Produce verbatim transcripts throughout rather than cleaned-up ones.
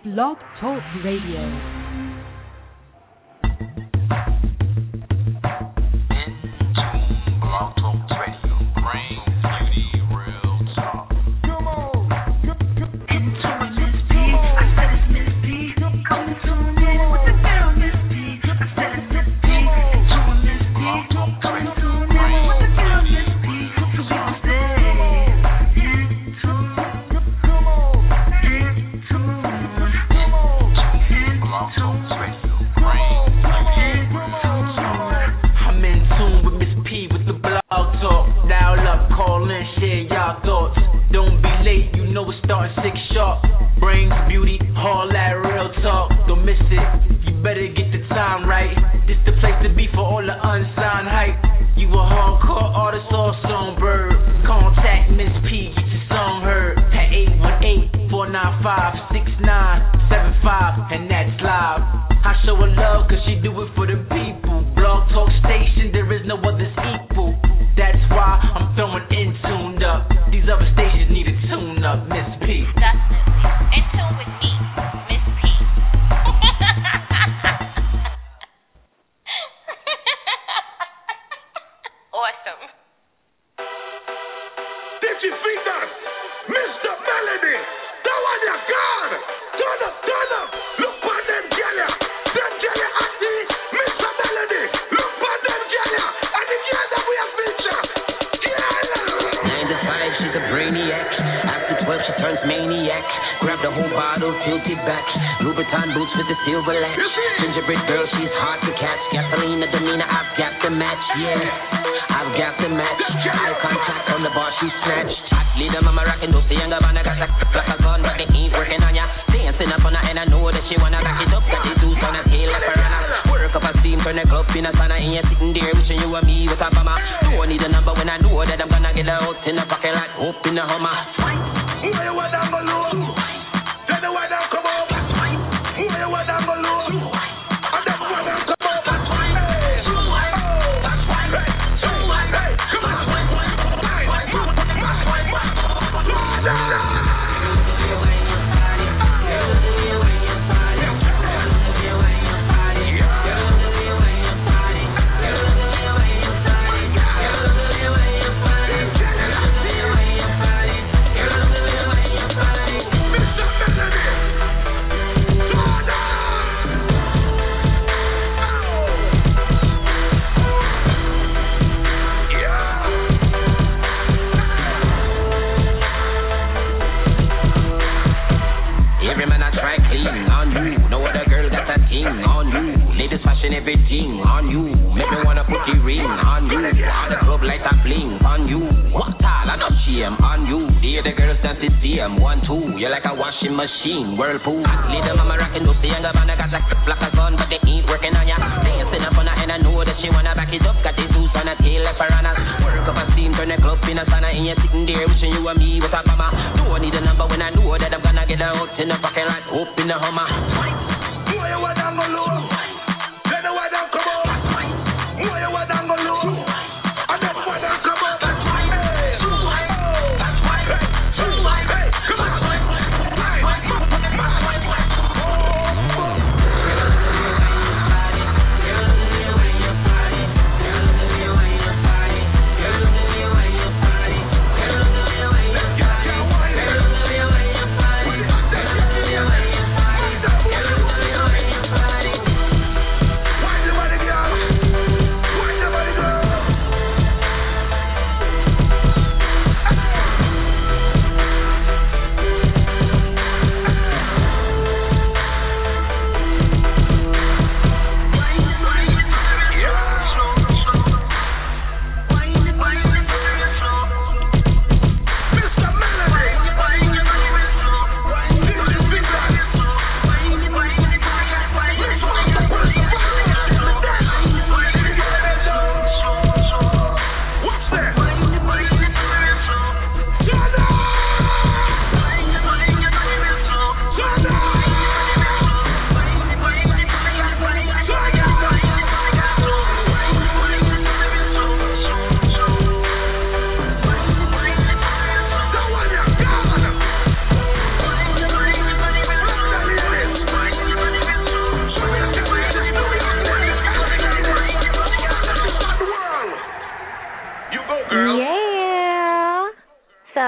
Blog Talk Radio.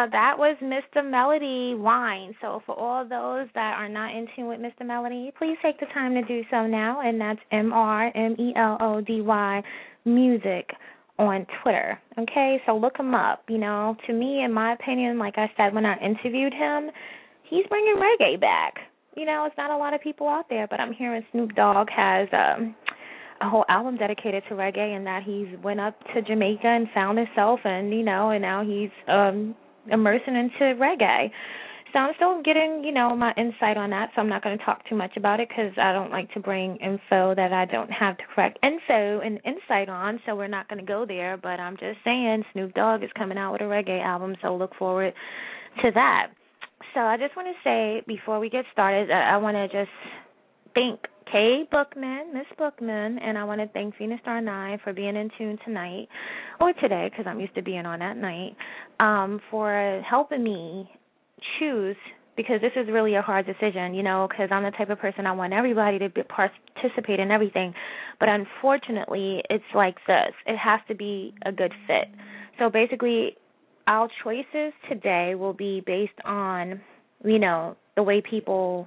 that was Mister Melody Wine. So for all those that are not in tune with Mister Melody, please take the time to do so now, and that's M R M E L O D Y Music on Twitter. Okay, so look him up. You know, to me, in my opinion, like I said when I interviewed him, he's bringing reggae back. You know, it's not a lot of people out there, but I'm hearing Snoop Dogg has um, a whole album dedicated to reggae, and that he's went up to Jamaica and found himself, and you know, and now he's um, immersing into reggae. So I'm still getting, you know, my insight on that, so I'm not going to talk too much about it because I don't like to bring info that I don't have the correct info and insight on, so we're not going to go there. But I'm just saying Snoop Dogg is coming out with a reggae album, so look forward to that. So I just want to say before we get started, I, I want to just thank Kay Bookman, Miss Bookman, and I want to thank Phoenix Star nine for being in tune tonight, or today because I'm used to being on at night, um, for helping me choose, because this is really a hard decision, you know, because I'm the type of person I want everybody to be, participate in everything, but unfortunately it's like this. It has to be a good fit. So basically our choices today will be based on, you know, the way people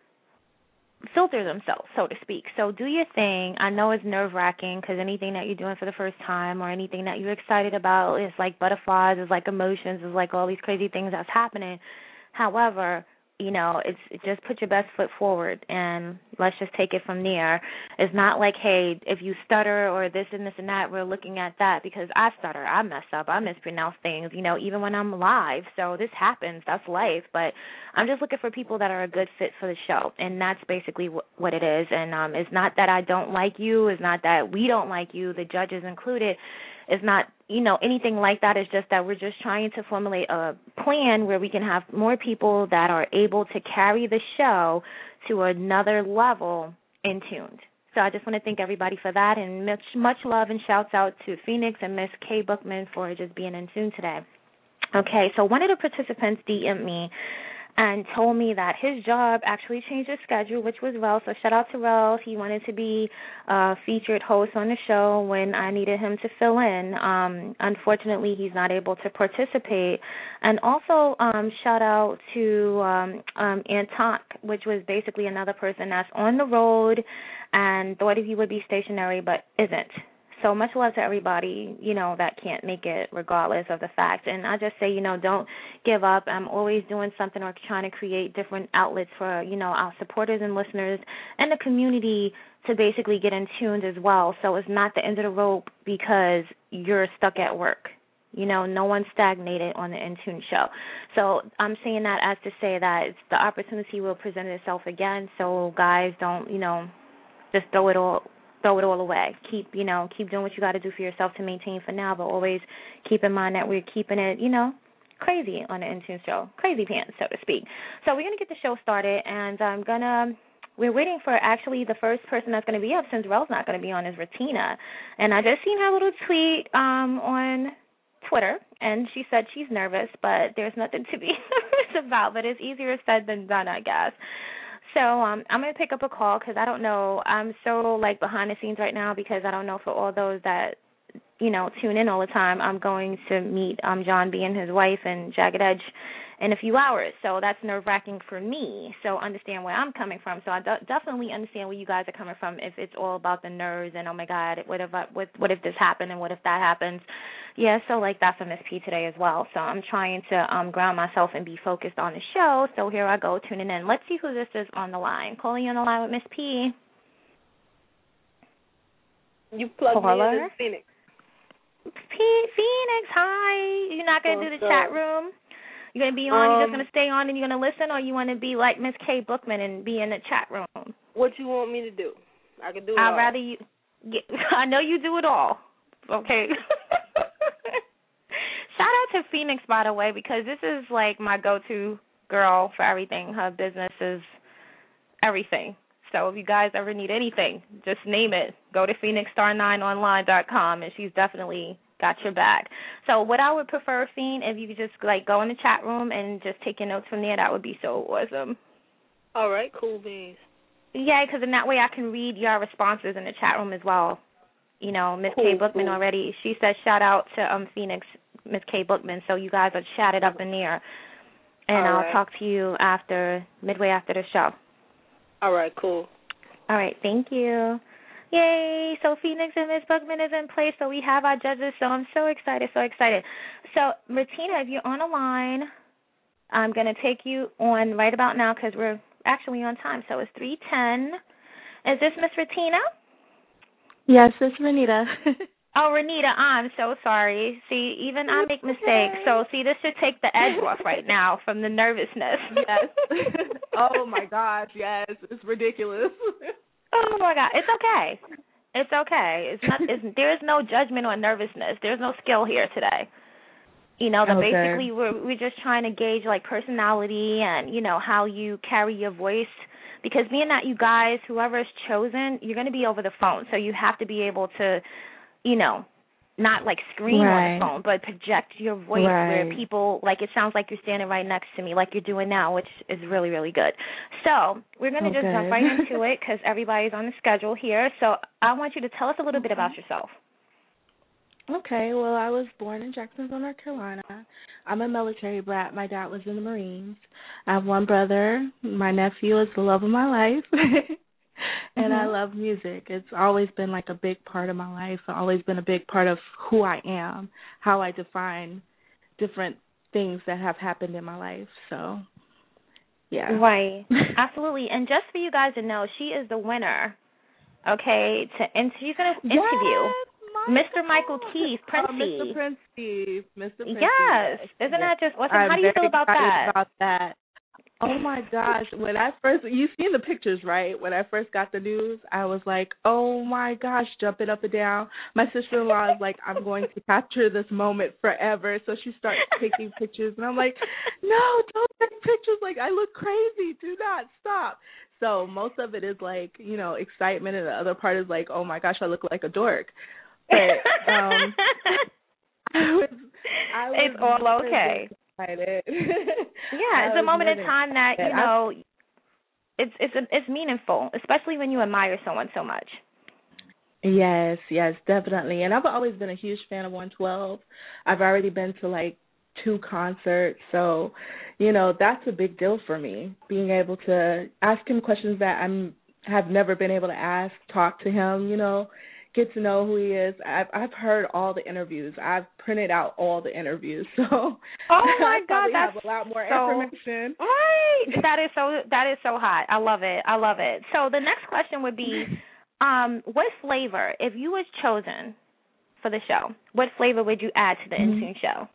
filter themselves, so to speak. So do your thing. I know it's nerve-wracking because anything that you're doing for the first time or anything that you're excited about is like butterflies, is like emotions, is like all these crazy things that's happening. However, you know, it's it just put your best foot forward, and let's just take it from there. It's not like, hey, if you stutter or this and this and that, we're looking at that, because I stutter, I mess up, I mispronounce things, you know, even when I'm live. So this happens, that's life. But I'm just looking for people that are a good fit for the show, and that's basically wh- what it is. And um, it's not that I don't like you, it's not that we don't like you, the judges included. It's not, you know, anything like that. It's just that we're just trying to formulate a plan where we can have more people that are able to carry the show to another level in tuned. So I just want to thank everybody for that, and much, much love and shouts out to Phoenix and Miss Kay Bookman for just being in tune today. Okay, so one of the participants D M'd me and told me that his job actually changed his schedule, which was Rel. So shout out to Rel. He wanted to be a featured host on the show when I needed him to fill in. Um, unfortunately, he's not able to participate. And also um, shout out to um, um, Antonk, which was basically another person that's on the road and thought he would be stationary but isn't. So much love to everybody, you know, that can't make it regardless of the fact. And I just say, you know, don't give up. I'm always doing something or trying to create different outlets for, you know, our supporters and listeners and the community to basically get in tuned as well. So it's not the end of the rope because you're stuck at work. You know, no one's stagnated on the Intune show. So I'm saying that as to say that it's, the opportunity will present itself again. So guys, don't, you know, just throw it all throw it all away. Keep, you know, keep doing what you got to do for yourself to maintain for now, but always keep in mind that we're keeping it, you know, crazy on the Intune show, crazy pants, so to speak. So we're going to get the show started, and I'm going to, we're waiting for actually the first person that's going to be up, since Rel's not going to be on, is Ratina. And I just seen her little tweet um, on Twitter, and she said she's nervous, but there's nothing to be nervous about, but it's easier said than done, I guess. So um, I'm going to pick up a call because I don't know. I'm so, like, behind the scenes right now because I don't know for all those that, you know, tune in all the time. I'm going to meet um, John B. and his wife and Jagged Edge in a few hours. So that's nerve-wracking for me. So understand where I'm coming from. So I do- definitely understand where you guys are coming from if it's all about the nerves and, oh, my God, what if, I, what, what if this happened and what if that happens? Yeah, so, like, that's a Miss P today as well. So I'm trying to um, ground myself and be focused on the show. So here I go, tuning in. Let's see who this is on the line. Calling you on the line with Miss P. You plugged Caller? me in as Phoenix. P- Phoenix, hi. You're not going to do the chat room? You're going to be on, um, you're just going to stay on and you're going to listen, or you want to be like Miss Kay Bookman and be in the chat room? What you want me to do? I can do it I'd all. rather you, get, I know you do it all. Okay. Shout out to Phoenix, by the way, because this is like my go-to girl for everything. Her business is everything. So if you guys ever need anything, just name it. Go to phoenix star nine online dot com, and she's definitely got your back. So what I would prefer, Fiend, if you could just like go in the chat room and just take your notes from there, that would be so awesome. All right, cool beans. Yeah, because in that way I can read your responses in the chat room as well. You know, Miss Cool, Kay Bookman cool. already, she said shout out to um Phoenix Miss Kay Bookman, so you guys are chatted up in there. And All I'll right. talk to you after, midway after the show. All right, cool. All right, thank you. Yay, so Phoenix and Miss Bookman is in place, so we have our judges, so I'm so excited, so excited. So, Martina, if you're on a line, I'm going to take you on right about now because we're actually on time, so it's three ten. Is this Miss Retina? Yes, it's Renita. Oh, Renita, I'm so sorry. See, even I make mistakes. So, see, this should take the edge off right now from the nervousness. Yes. Oh, my gosh, yes. It's ridiculous. Oh, my God. It's okay. It's okay. It's not. It's, there is no judgment or nervousness. There's no skill here today. You know, the Okay. basically we're, we're just trying to gauge, like, personality and, you know, how you carry your voice. Because being that you guys, whoever is chosen, you're going to be over the phone. So you have to be able to, you know, not like scream right. on the phone, but project your voice right. where people, like it sounds like you're standing right next to me, like you're doing now, which is really, really good. So we're going to oh, just good. jump right into it because everybody's on the schedule here. So I want you to tell us a little okay. bit about yourself. Okay, well, I was born in Jacksonville, North Carolina. I'm a military brat. My dad was in the Marines. I have one brother. My nephew is the love of my life. And mm-hmm. I love music. It's always been like a big part of my life. It's always been a big part of who I am, how I define different things that have happened in my life. So, yeah. Right. Absolutely. And just for you guys to know, she is the winner, okay, to and she's going to interview yes, Mister Michael Keith, Princey. Oh, Mister Princey. Mister Princey. Yes. Yes. Isn't yes. that just awesome? I'm How do you feel very about excited that? about that. Oh, my gosh. When I first, you've seen the pictures, right? When I first got the news, I was like, oh, my gosh, jumping up and down. My sister-in-law is like, I'm going to capture this moment forever. So she starts taking pictures. And I'm like, no, don't take pictures. Like, I look crazy. Do not stop. So most of it is like, you know, excitement. And the other part is like, oh, my gosh, I look like a dork. But um, I was, I was it's all okay. Excited. Yeah, it's a moment in time that, you know, it's it's it's meaningful, especially when you admire someone so much. Yes, yes, definitely. And I've always been a huge fan of one twelve. I've already been to like two concerts, so you know that's a big deal for me. Being able to ask him questions that I'm have never been able to ask, talk to him, you know. Get to know who he is. I've I've heard all the interviews. I've printed out all the interviews. So oh my I God, probably that's have a lot more so, information. Right. That is so that is so hot. I love it. I love it. So the next question would be, um, what flavor, if you was chosen for the show, what flavor would you add to the mm-hmm. Intune show?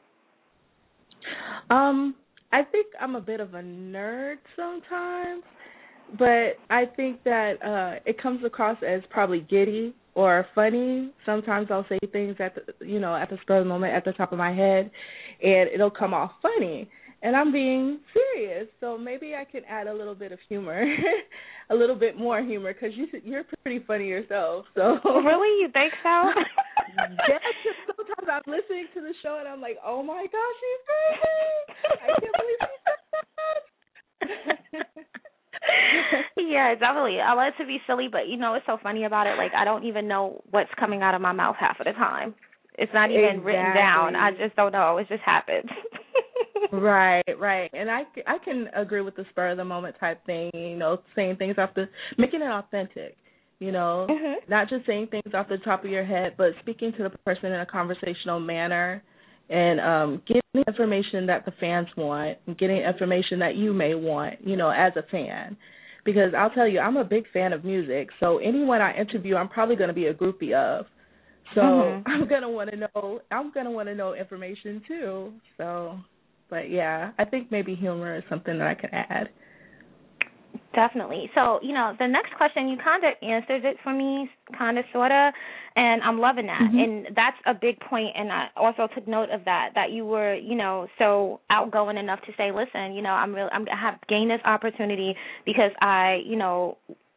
Um, I think I'm a bit of a nerd sometimes, but I think that uh, it comes across as probably giddy or funny. Sometimes I'll say things at the, you know, at the spur of the moment, at the top of my head, and it'll come off funny. And I'm being serious, so maybe I can add a little bit of humor, a little bit more humor, because you, you're pretty funny yourself. So really, you think so? Yes, sometimes I'm listening to the show and I'm like, oh my gosh, she's crazy! I can't believe she said that. Yeah, definitely. I like to be silly, but you know what's so funny about it? Like, I don't even know what's coming out of my mouth half of the time. It's not even exactly. written down. I just don't know. It just happens. Right, right. And I, I can agree with the spur of the moment type thing, you know, saying things off the, making it authentic, you know, mm-hmm. not just saying things off the top of your head, but speaking to the person in a conversational manner and um, getting information that the fans want and getting information that you may want, you know, as a fan. Because I'll tell you, I'm a big fan of music, so anyone I interview, I'm probably going to be a groupie of. So mm-hmm. I'm going to want to know, I'm going to want to know information too. So, but yeah, I think maybe humor is something that I can add. Definitely. So, you know, the next question, you kind of answered it for me, kind of, sort of, and I'm loving that. Mm-hmm. And that's a big point, and I also took note of that, that you were, you know, so outgoing enough to say, listen, you know, I'm really, I'm, I have gained this opportunity because I, you know,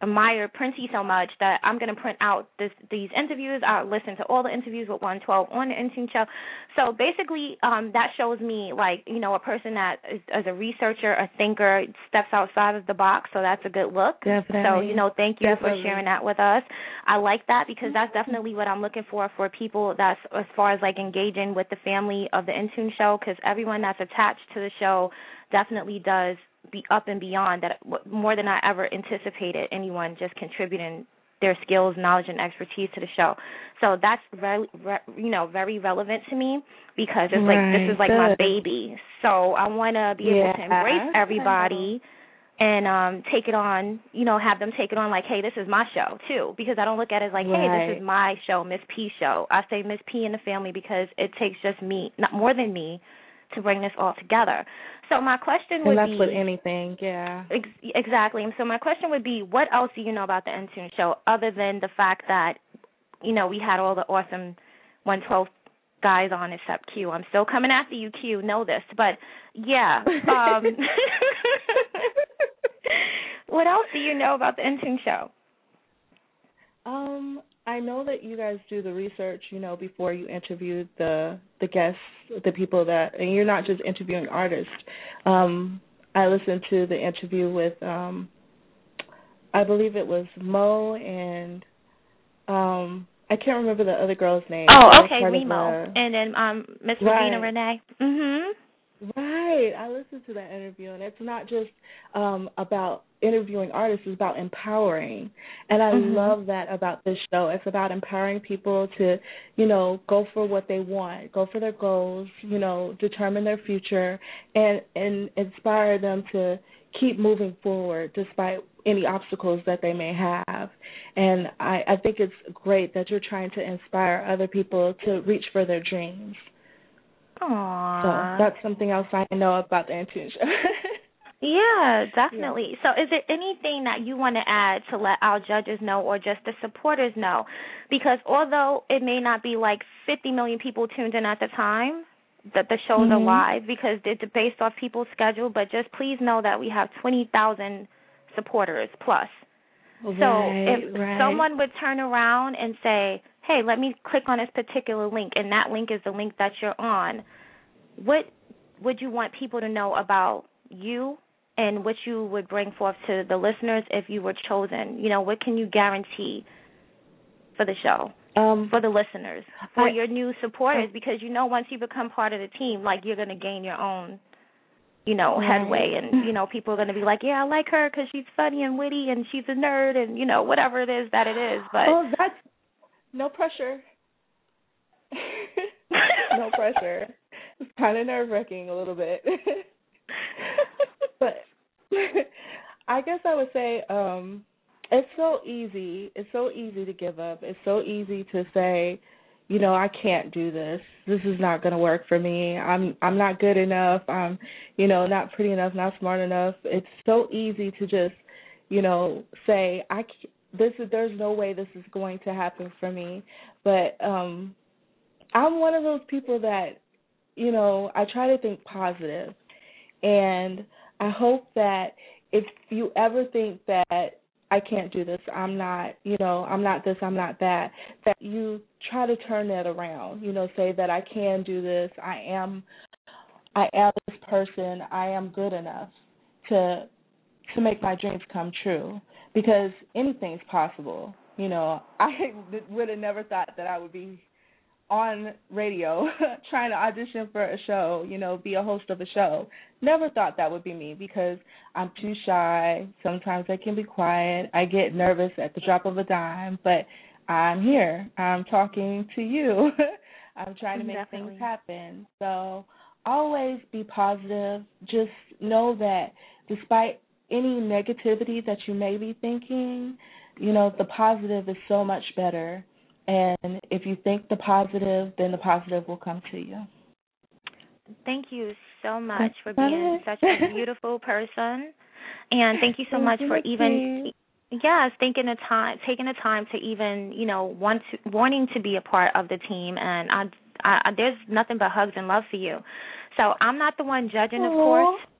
admire Princey so much that I'm going to print out this, these interviews. I'll listen to all the interviews with one twelve on the Intune Show. So basically, um, that shows me, like, you know, a person that is, is a researcher, a thinker, steps outside of the box. So that's a good look. Definitely. So, you know, thank you Definitely. for sharing that with us. I like that because that's definitely what I'm looking for for people that's as far as, like, engaging with the family of the Intune Show, because everyone that's attached to the show definitely does be up and beyond that, more than I ever anticipated anyone just contributing their skills, knowledge, and expertise to the show. So that's very, you know, very relevant to me because it's right. like this is like Good. my baby. So I want to be yeah. able to embrace everybody and um, take it on, you know, have them take it on like, hey, this is my show too, because I don't look at it as like, right. hey, this is my show, Miss P show. I say Miss P in the family because it takes just me, not more than me, to bring this all together. So my question would be... And that's be... with anything, yeah. Ex- exactly. So my question would be, what else do you know about the Intune Show other than the fact that, you know, we had all the awesome one twelve guys on except Q. I'm still coming after you, Q. Know this. But, yeah. Um, what else do you know about the Intune Show? Um... I know that you guys do the research, you know, before you interview the the guests, the people that, and you're not just interviewing artists. Um, I listened to the interview with, um, I believe it was Mo and um, I can't remember the other girl's name. Oh, okay, Remo, the, and then um, Miss right. Ravina Renee. Mhm. Right. I listened to that interview, and it's not just um, about interviewing artists, it's about empowering. And I mm-hmm. love that about this show. It's about empowering people to, you know, go for what they want, go for their goals, you know, determine their future, and, and inspire them to keep moving forward despite any obstacles that they may have. And I, I think it's great that you're trying to inspire other people to reach for their dreams. Aww. So that's something else I know about the Intune Show. Yeah, definitely. Yeah. So is there anything that you want to add to let our judges know or just the supporters know? Because although it may not be like fifty million people tuned in at the time that the shows mm-hmm. are live because it's based off people's schedule, but just please know that we have twenty thousand supporters plus. Right, so if right. someone would turn around and say, hey, let me click on this particular link, and that link is the link that you're on, what would you want people to know about you and what you would bring forth to the listeners if you were chosen? You know, what can you guarantee for the show, um, for the listeners, for I, your new supporters? I, because, you know, once you become part of the team, like, you're going to gain your own, you know, right. headway. And, you know, people are going to be like, yeah, I like her because she's funny and witty and she's a nerd and, you know, whatever it is that it is. But oh, that's no pressure. No pressure. It's kind of nerve-wracking a little bit. But I guess I would say um, it's so easy. It's so easy to give up. It's so easy to say, you know, I can't do this. This is not going to work for me. I'm I'm not good enough. I'm, you know, not pretty enough, not smart enough. It's so easy to just, you know, say I this is there's no way this is going to happen for me. But um, I'm one of those people that, you know, I try to think positive, and I hope that if you ever think that I can't do this, I'm not, you know, I'm not this, I'm not that, that you try to turn that around, you know, say that I can do this, I am, I am this person, I am good enough to to make my dreams come true, because anything's possible. You know, I would have never thought that I would be on radio trying to audition for a show, you know, be a host of a show. Never thought that would be me because I'm too shy. Sometimes I can be quiet. I get nervous at the drop of a dime, but I'm here. I'm talking to you. I'm trying to make Definitely. things happen. So always be positive. Just know that despite any negativity that you may be thinking, you know, the positive is so much better. And if you think the positive, then the positive will come to you. Thank you so much for being such a beautiful person, and thank you so much for even, yes, taking the time, taking the time to even, you know, want to, wanting to be a part of the team. And I, I, there's nothing but hugs and love for you. So I'm not the one judging, of Aww. course.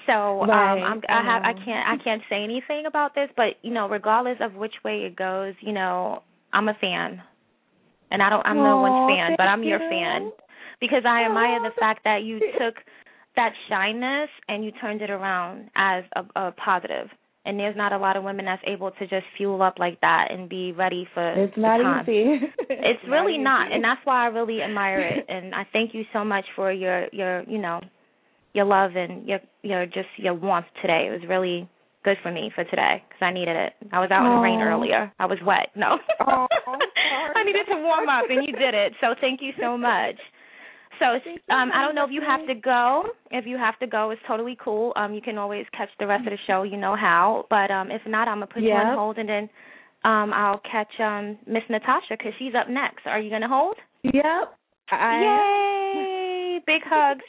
So um, Right. I'm, I have I know. can't I can't say anything about this, but you know, regardless of which way it goes, you know, I'm a fan, and I don't I'm no one's Oh, fan, but thank I'm your fan you. because I admire Oh, the fact that you took that shyness and you turned it around as a, a positive. And there's not a lot of women that's able to just fuel up like that and be ready for it's the not time. easy. It's It's really not not, and that's why I really admire it. And I thank you so much for your your you know your love and your your just your warmth today. It was really good for me for today because I needed it. I was out in the rain Oh. earlier. I was wet. No, Oh, sorry. I needed to warm up, and you did it. So thank you so much. So um, I don't know if you have to go. If you have to go, it's totally cool. Um, you can always catch the rest of the show. You know how. But um, if not, I'm gonna put you on Yep. hold, and then um, I'll catch um, Miss Natasha because she's up next. Are you gonna hold? Yep. I Yay! Big hugs.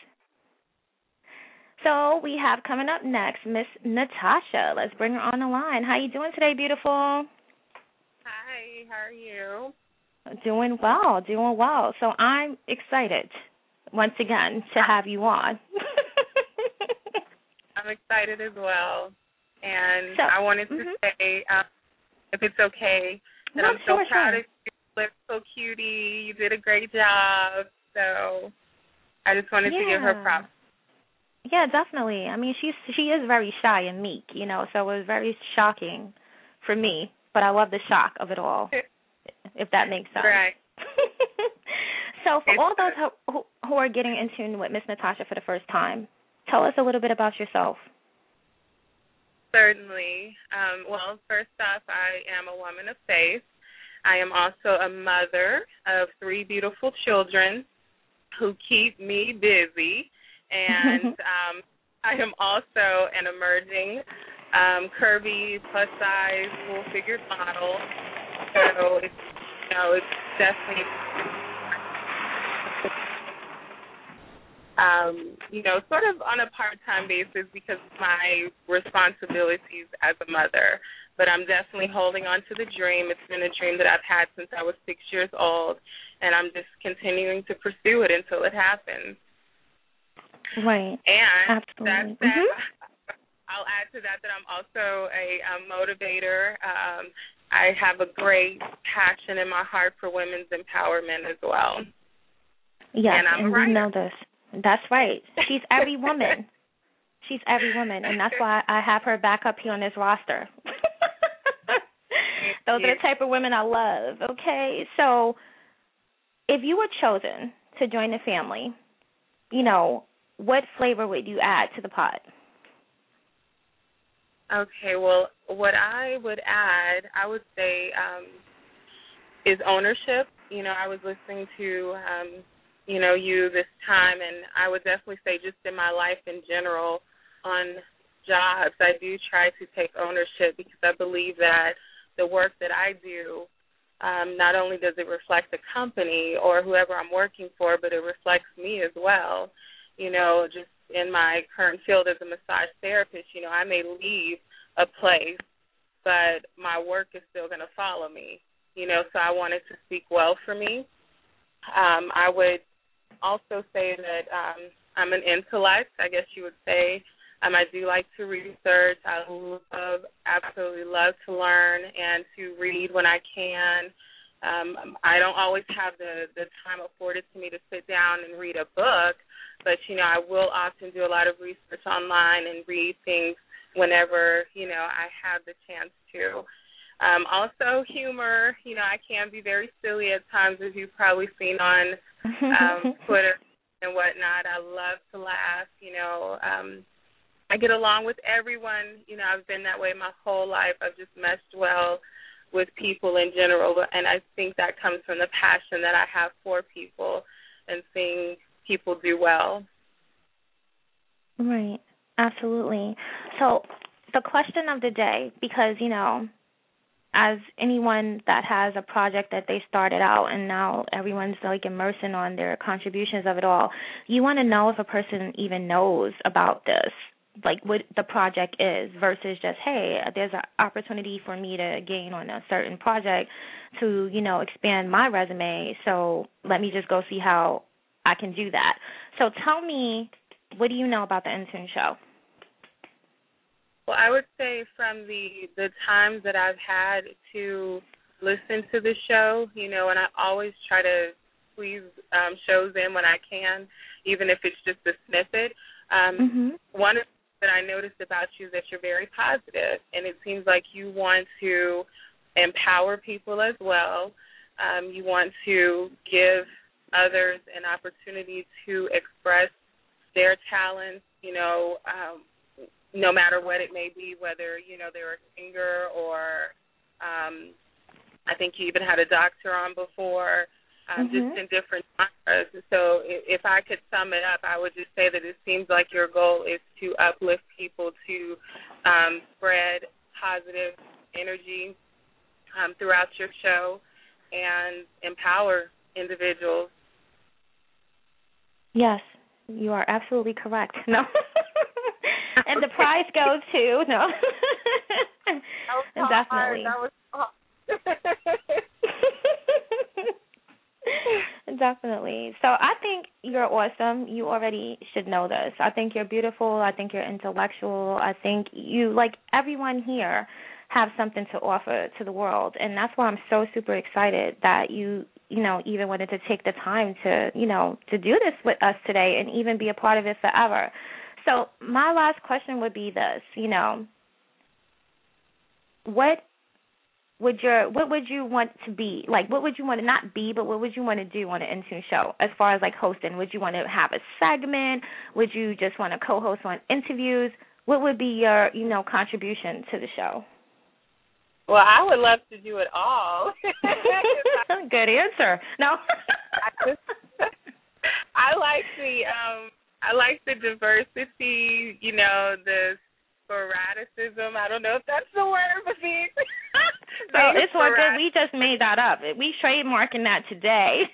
So we have coming up next Miss Natasha. Let's bring her on the line. How you doing today, beautiful? Hi, how are you? Doing well, doing well. So I'm excited once again to have you on. I'm excited as well. And So, I wanted to mhm. say, um, if it's okay, that No, I'm so sure, proud sure. of you. You look so cutie. You did a great job. So I just wanted Yeah. to give her props. Yeah, definitely. I mean, she's she is very shy and meek, you know, so it was very shocking for me. But I love the shock of it all, if that makes sense. Right. So for It's all those good. who, who are getting in tune with Miss Natasha for the first time, tell us a little bit about yourself. Certainly. Um, well, first off, I am a woman of faith. I am also a mother of three beautiful children who keep me busy. And um, I am also an emerging um, curvy, plus-size, full-figured model. So it's, you know, it's definitely, um, you know, sort of on a part-time basis because of my responsibilities as a mother. But I'm definitely holding on to the dream. It's been a dream that I've had since I was six years old, and I'm just continuing to pursue it until it happens. Right. And Absolutely. that said, Mm-hmm. I'll add to that that I'm also a, a motivator. Um, I have a great passion in my heart for women's empowerment as well. Yes, and I'm and a writer. we know this. That's right. She's every woman. She's every woman, and that's why I have her back up here on this roster. Those are the type of women I love, okay? So if you were chosen to join the family, you know, what flavor would you add to the pot? Okay, well, what I would add, I would say, um, is ownership. You know, I was listening to, um, you know, you this time, and I would definitely say just in my life in general on jobs, I do try to take ownership because I believe that the work that I do, um, not only does it reflect the company or whoever I'm working for, but it reflects me as well. You know, just in my current field as a massage therapist, you know, I may leave a place, but my work is still going to follow me. You know, so I wanted to speak well for me. Um, I would also say that um, I'm an intellect, I guess you would say. Um, I do like to research. I love, absolutely love to learn and to read when I can. Um, I don't always have the, the time afforded to me to sit down and read a book, but, you know, I will often do a lot of research online and read things whenever, you know, I have the chance to. Um, also, humor. You know, I can be very silly at times, as you've probably seen on um, Twitter and whatnot. I love to laugh. You know, um, I get along with everyone. You know, I've been that way my whole life. I've just meshed well with people in general, and I think that comes from the passion that I have for people and seeing people do well. Right. Absolutely. So the question of the day, because, you know, as anyone that has a project that they started out and now everyone's like immersing on their contributions of it all, you want to know if a person even knows about this, like what the project is versus just, hey, there's an opportunity for me to gain on a certain project to, you know, expand my resume. So let me just go see how I can do that. So tell me, what do you know about the Intune Show? Well, I would say from the the times that I've had to listen to the show, you know, and I always try to squeeze um, shows in when I can, even if it's just a snippet. Um, mm-hmm. One of the things that I noticed about you is that you're very positive, and it seems like you want to empower people as well. Um, you want to give others an opportunity to express their talents, you know, um, no matter what it may be, whether, you know, they're a singer or um, I think you even had a doctor on before, um, mm-hmm. just in different genres. So if I could sum it up, I would just say that it seems like your goal is to uplift people, to um, spread positive energy um, throughout your show and empower individuals. Yes, you are absolutely correct. No. And the prize goes to, no. That was Definitely. Hard. That was hard. Definitely. So I think you're awesome. You already should know this. I think you're beautiful. I think you're intellectual. I think you, like everyone here, have something to offer to the world. And that's why I'm so super excited that you, you know, even wanted to take the time to, you know, to do this with us today and even be a part of it forever. So my last question would be this, you know, what would your what would you want to be? Like, what would you want to not be, but what would you want to do on an Intune show as far as, like, hosting? Would you want to have a segment? Would you just want to co-host on interviews? What would be your, you know, contribution to the show? Well, I would love to do it all. Good answer. No. I, just, I like the um, I like the diversity, you know, the sporadicism. I don't know if that's the word, but the so it's all good. We just made that up. We trademarking that today.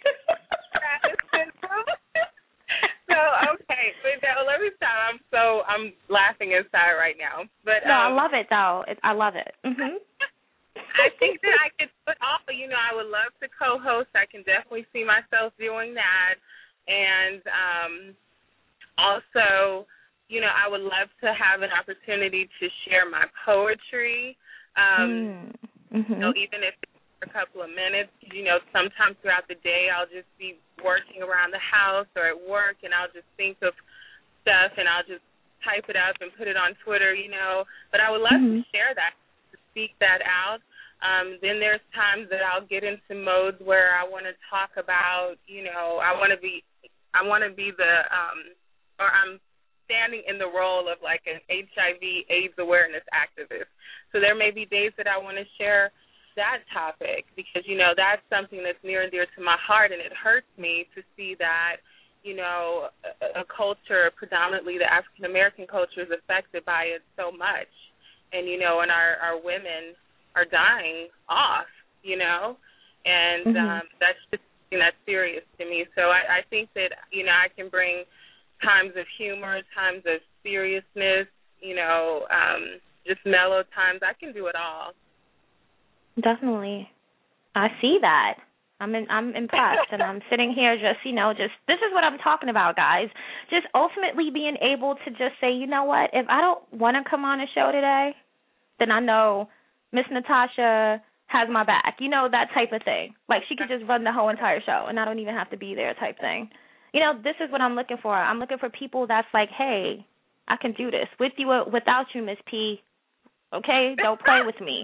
So okay, but now let me stop. I'm so I'm laughing inside right now. But no, um, I love it though. It, I love it. Mm-hmm. I think that I could put off. You know, I would love to co-host. I can definitely see myself doing that, and um. Also, you know, I would love to have an opportunity to share my poetry, um, mm-hmm. you know, even if it's for a couple of minutes. You know, sometimes throughout the day I'll just be working around the house or at work, and I'll just think of stuff, and I'll just type it up and put it on Twitter, you know. But I would love mm-hmm. to share that, to speak that out. Um, then there's times that I'll get into modes where I want to talk about, you know, I want to be, I want to be the, um, or I'm standing in the role of like an H I V AIDS awareness activist. So there may be days that I want to share that topic because, you know, that's something that's near and dear to my heart, and it hurts me to see that, you know, a, a culture, predominantly the African-American culture, is affected by it so much. And, you know, and our, our women are dying off, you know, and mm-hmm. um, that's just, you know, that's serious to me. So I, I think that, you know, I can bring times of humor, times of seriousness, you know, um, just mellow times. I can do it all. Definitely. I see that. I'm in, I'm impressed, and I'm sitting here just, you know, just, this is what I'm talking about, guys. Just ultimately being able to just say, you know what, if I don't want to come on a show today, then I know Miss Natasha has my back. You know, that type of thing. Like, she could just run the whole entire show, and I don't even have to be there type thing. You know, this is what I'm looking for. I'm looking for people that's like, hey, I can do this. With you or without you, Miss P. Okay? Don't play with me.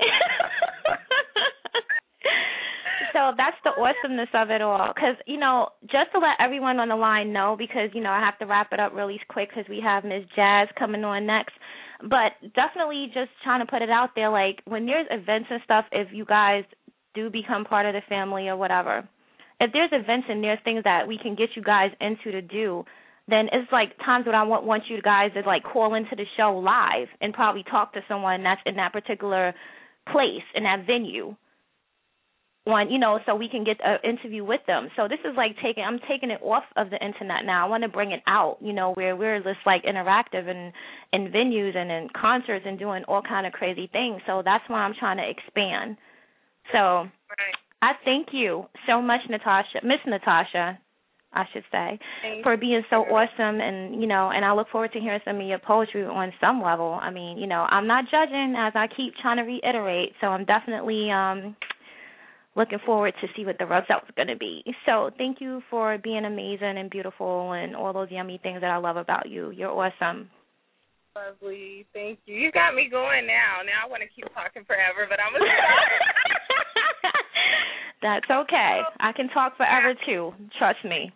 So that's the awesomeness of it all. Because, you know, just to let everyone on the line know, because, you know, I have to wrap it up really quick because we have Miss Jazz coming on next. But definitely just trying to put it out there, like, when there's events and stuff, if you guys do become part of the family or whatever, if there's events and there's things that we can get you guys into to do, then it's like times when I want, want you guys to, like, call into the show live and probably talk to someone that's in that particular place, in that venue. One, you know, so we can get an interview with them. So this is like taking, I'm taking it off of the internet now. I want to bring it out, you know, where we're just like interactive in, in venues and in concerts and doing all kind of crazy things. So that's why I'm trying to expand. So Right. I thank you so much, Natasha, Miss Natasha. I should say, Thank for being so you. awesome. And, you know, and I look forward to hearing some of your poetry on some level. I mean, you know, I'm not judging, as I keep trying to reiterate, so I'm definitely um, looking forward to see what the results are going to be. So thank you for being amazing and beautiful and all those yummy things that I love about you. You're awesome. Lovely. Thank you. You got me going now. Now I want to keep talking forever, but I'm going to stop. That's okay. I can talk forever, too. Trust me.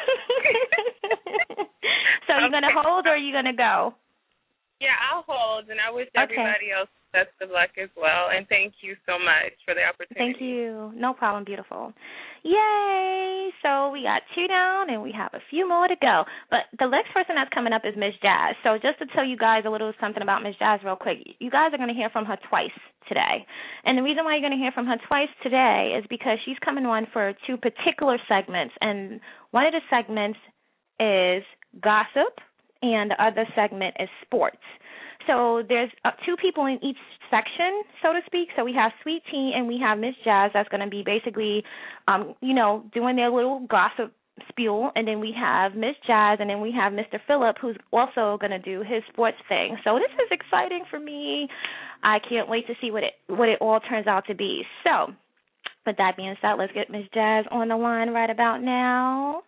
So you're going to hold or are you going to go? Yeah, I'll hold, and I wish Okay. everybody else best of luck as well. And thank you so much for the opportunity. Thank you. No problem, beautiful. Yay! So we got two down, and we have a few more to go. But the next person that's coming up is Miss Jazz. So just to tell you guys a little something about Miss Jazz real quick, you guys are going to hear from her twice today. And the reason why you're going to hear from her twice today is because she's coming on for two particular segments. And one of the segments is gossip, and the other segment is sports. So there's uh, two people in each section, so to speak. So we have Sweet Tea and we have Miss Jazz that's going to be basically, um, you know, doing their little gossip spiel. And then we have Miss Jazz and then we have Mister Phillip who's also going to do his sports thing. So this is exciting for me. I can't wait to see what it what it all turns out to be. So with that being said, let's get Miss Jazz on the line right about now.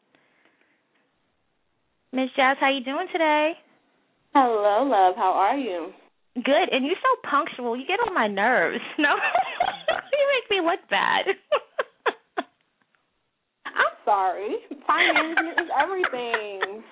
Miss Jazz, how you doing today? Hello, love. How are you? Good. And you're so punctual. You get on my nerves. No? You make me look bad. I'm sorry. Time management is everything.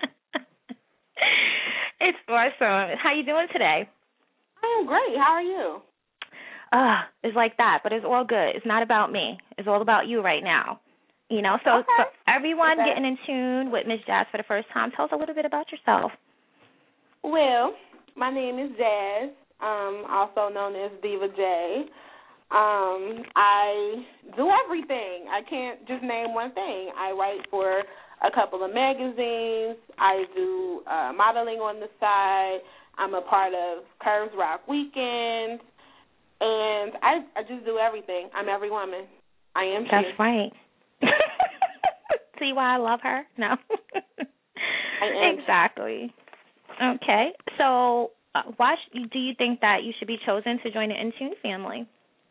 It's awesome. How you doing today? I am great. How are you? Uh, it's like that, but it's all good. It's not about me. It's all about you right now. You know, so, okay. so everyone okay. getting in tune with Miss Jazz for the first time, tell us a little bit about yourself. Well, my name is Jazz, um, also known as Diva J. Um, I do everything. I can't just name one thing. I write for a couple of magazines. I do uh, modeling on the side. I'm a part of Curves Rock Weekend. And I, I just do everything. I'm every woman. I am That's she. right. See why I love her? No. I am. Exactly. Okay. So uh, why sh- do you think that you should be chosen to join the Intune family?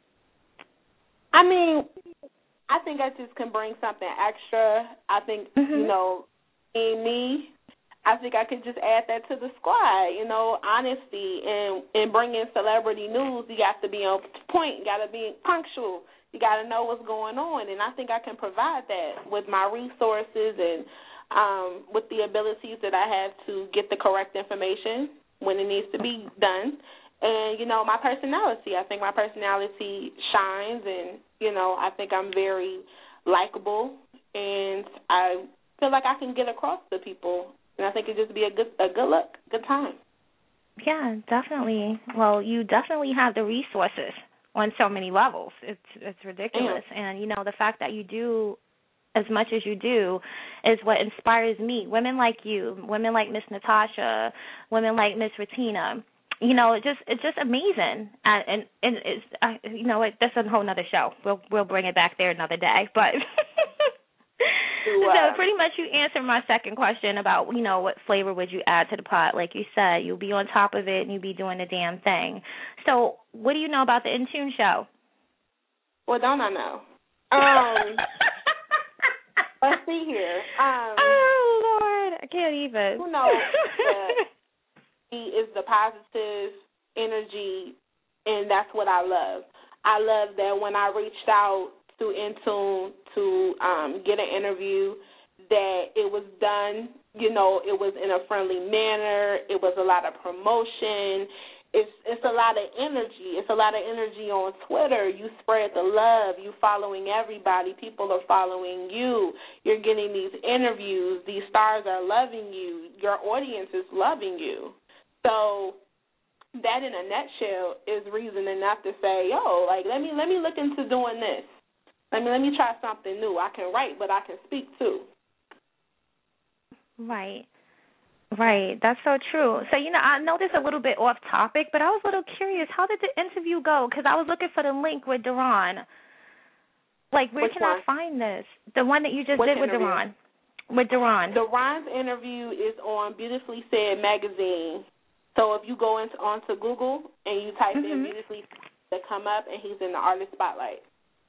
I mean, I think I just can bring something extra. I think, mm-hmm. you know, in me, I think I could just add that to the squad. You know, honesty and, and bringing celebrity news, you got to be on point. You got to be punctual. You got to know what's going on. And I think I can provide that with my resources and um, with the abilities that I have to get the correct information when it needs to be done. And, you know, my personality. I think my personality shines, and, you know, I think I'm very likable, and I feel like I can get across to people. And I think it'd just be a good a good look, good time. Yeah, definitely. Well, you definitely have the resources on so many levels. It's it's ridiculous. Yeah. And, you know, the fact that you do as much as you do is what inspires me. Women like you, women like Miss Natasha, women like Miss Retina. You know, it just it's just amazing. And, and, and it's, uh, you know, it, that's a whole other show. We'll we'll bring it back there another day. But so pretty much you answered my second question about, you know, what flavor would you add to the pot. Like you said, you'll be on top of it and you'll be doing the damn thing. So what do you know about the Intune show? Well, don't I know? Um, let's see here. Um, oh, Lord. I can't even. Who knows? He is the positive energy, and that's what I love. I love that when I reached out to Intune to um, get an interview, that it was done, you know, it was in a friendly manner. It was a lot of promotion. It's it's a lot of energy. It's a lot of energy on Twitter. You spread the love. You following everybody. People are following you. You're getting these interviews. These stars are loving you. Your audience is loving you. So that, in a nutshell, is reason enough to say, yo, like let me let me look into doing this. Let me let me try something new. I can write, but I can speak too. Right, right. That's so true. So you know, I know this a little bit off topic, but I was a little curious. How did the interview go? Because I was looking for the link with Deron. Like, where Which can one? I find this? The one that you just Which did with interview? Deron. With Deron. Deron's interview is on Beautifully Said magazine. So if you go into onto Google and you type mm-hmm. in Beautifully Said, they come up, and he's in the artist spotlight.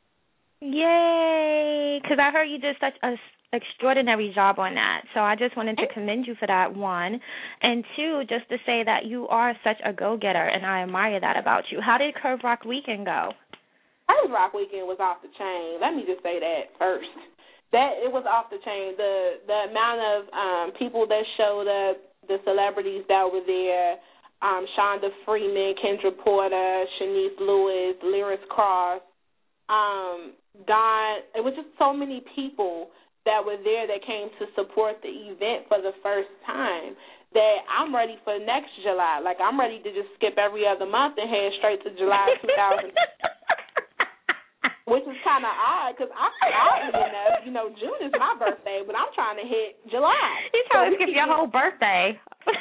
Yay! Because I heard you did such an extraordinary job on that. So I just wanted to commend you for that, one. And two, just to say that you are such a go-getter, and I admire that about you. How did Curve Rock Weekend go? Curve Rock Weekend was off the chain. Let me just say that first. That it was off the chain. The the amount of um, people that showed up, the celebrities that were there, um, Shonda Freeman, Kendra Porter, Shanice Lewis, Lyris Cross, um, Don. It was just so many people that were there that came to support the event for the first time that I'm ready for next July. Like, I'm ready to just skip every other month and head straight to July two thousand. Which is kind of odd because I'm oddly enough, you know, June is my birthday, but I'm trying to hit July. You're trying so to skip your whole birthday.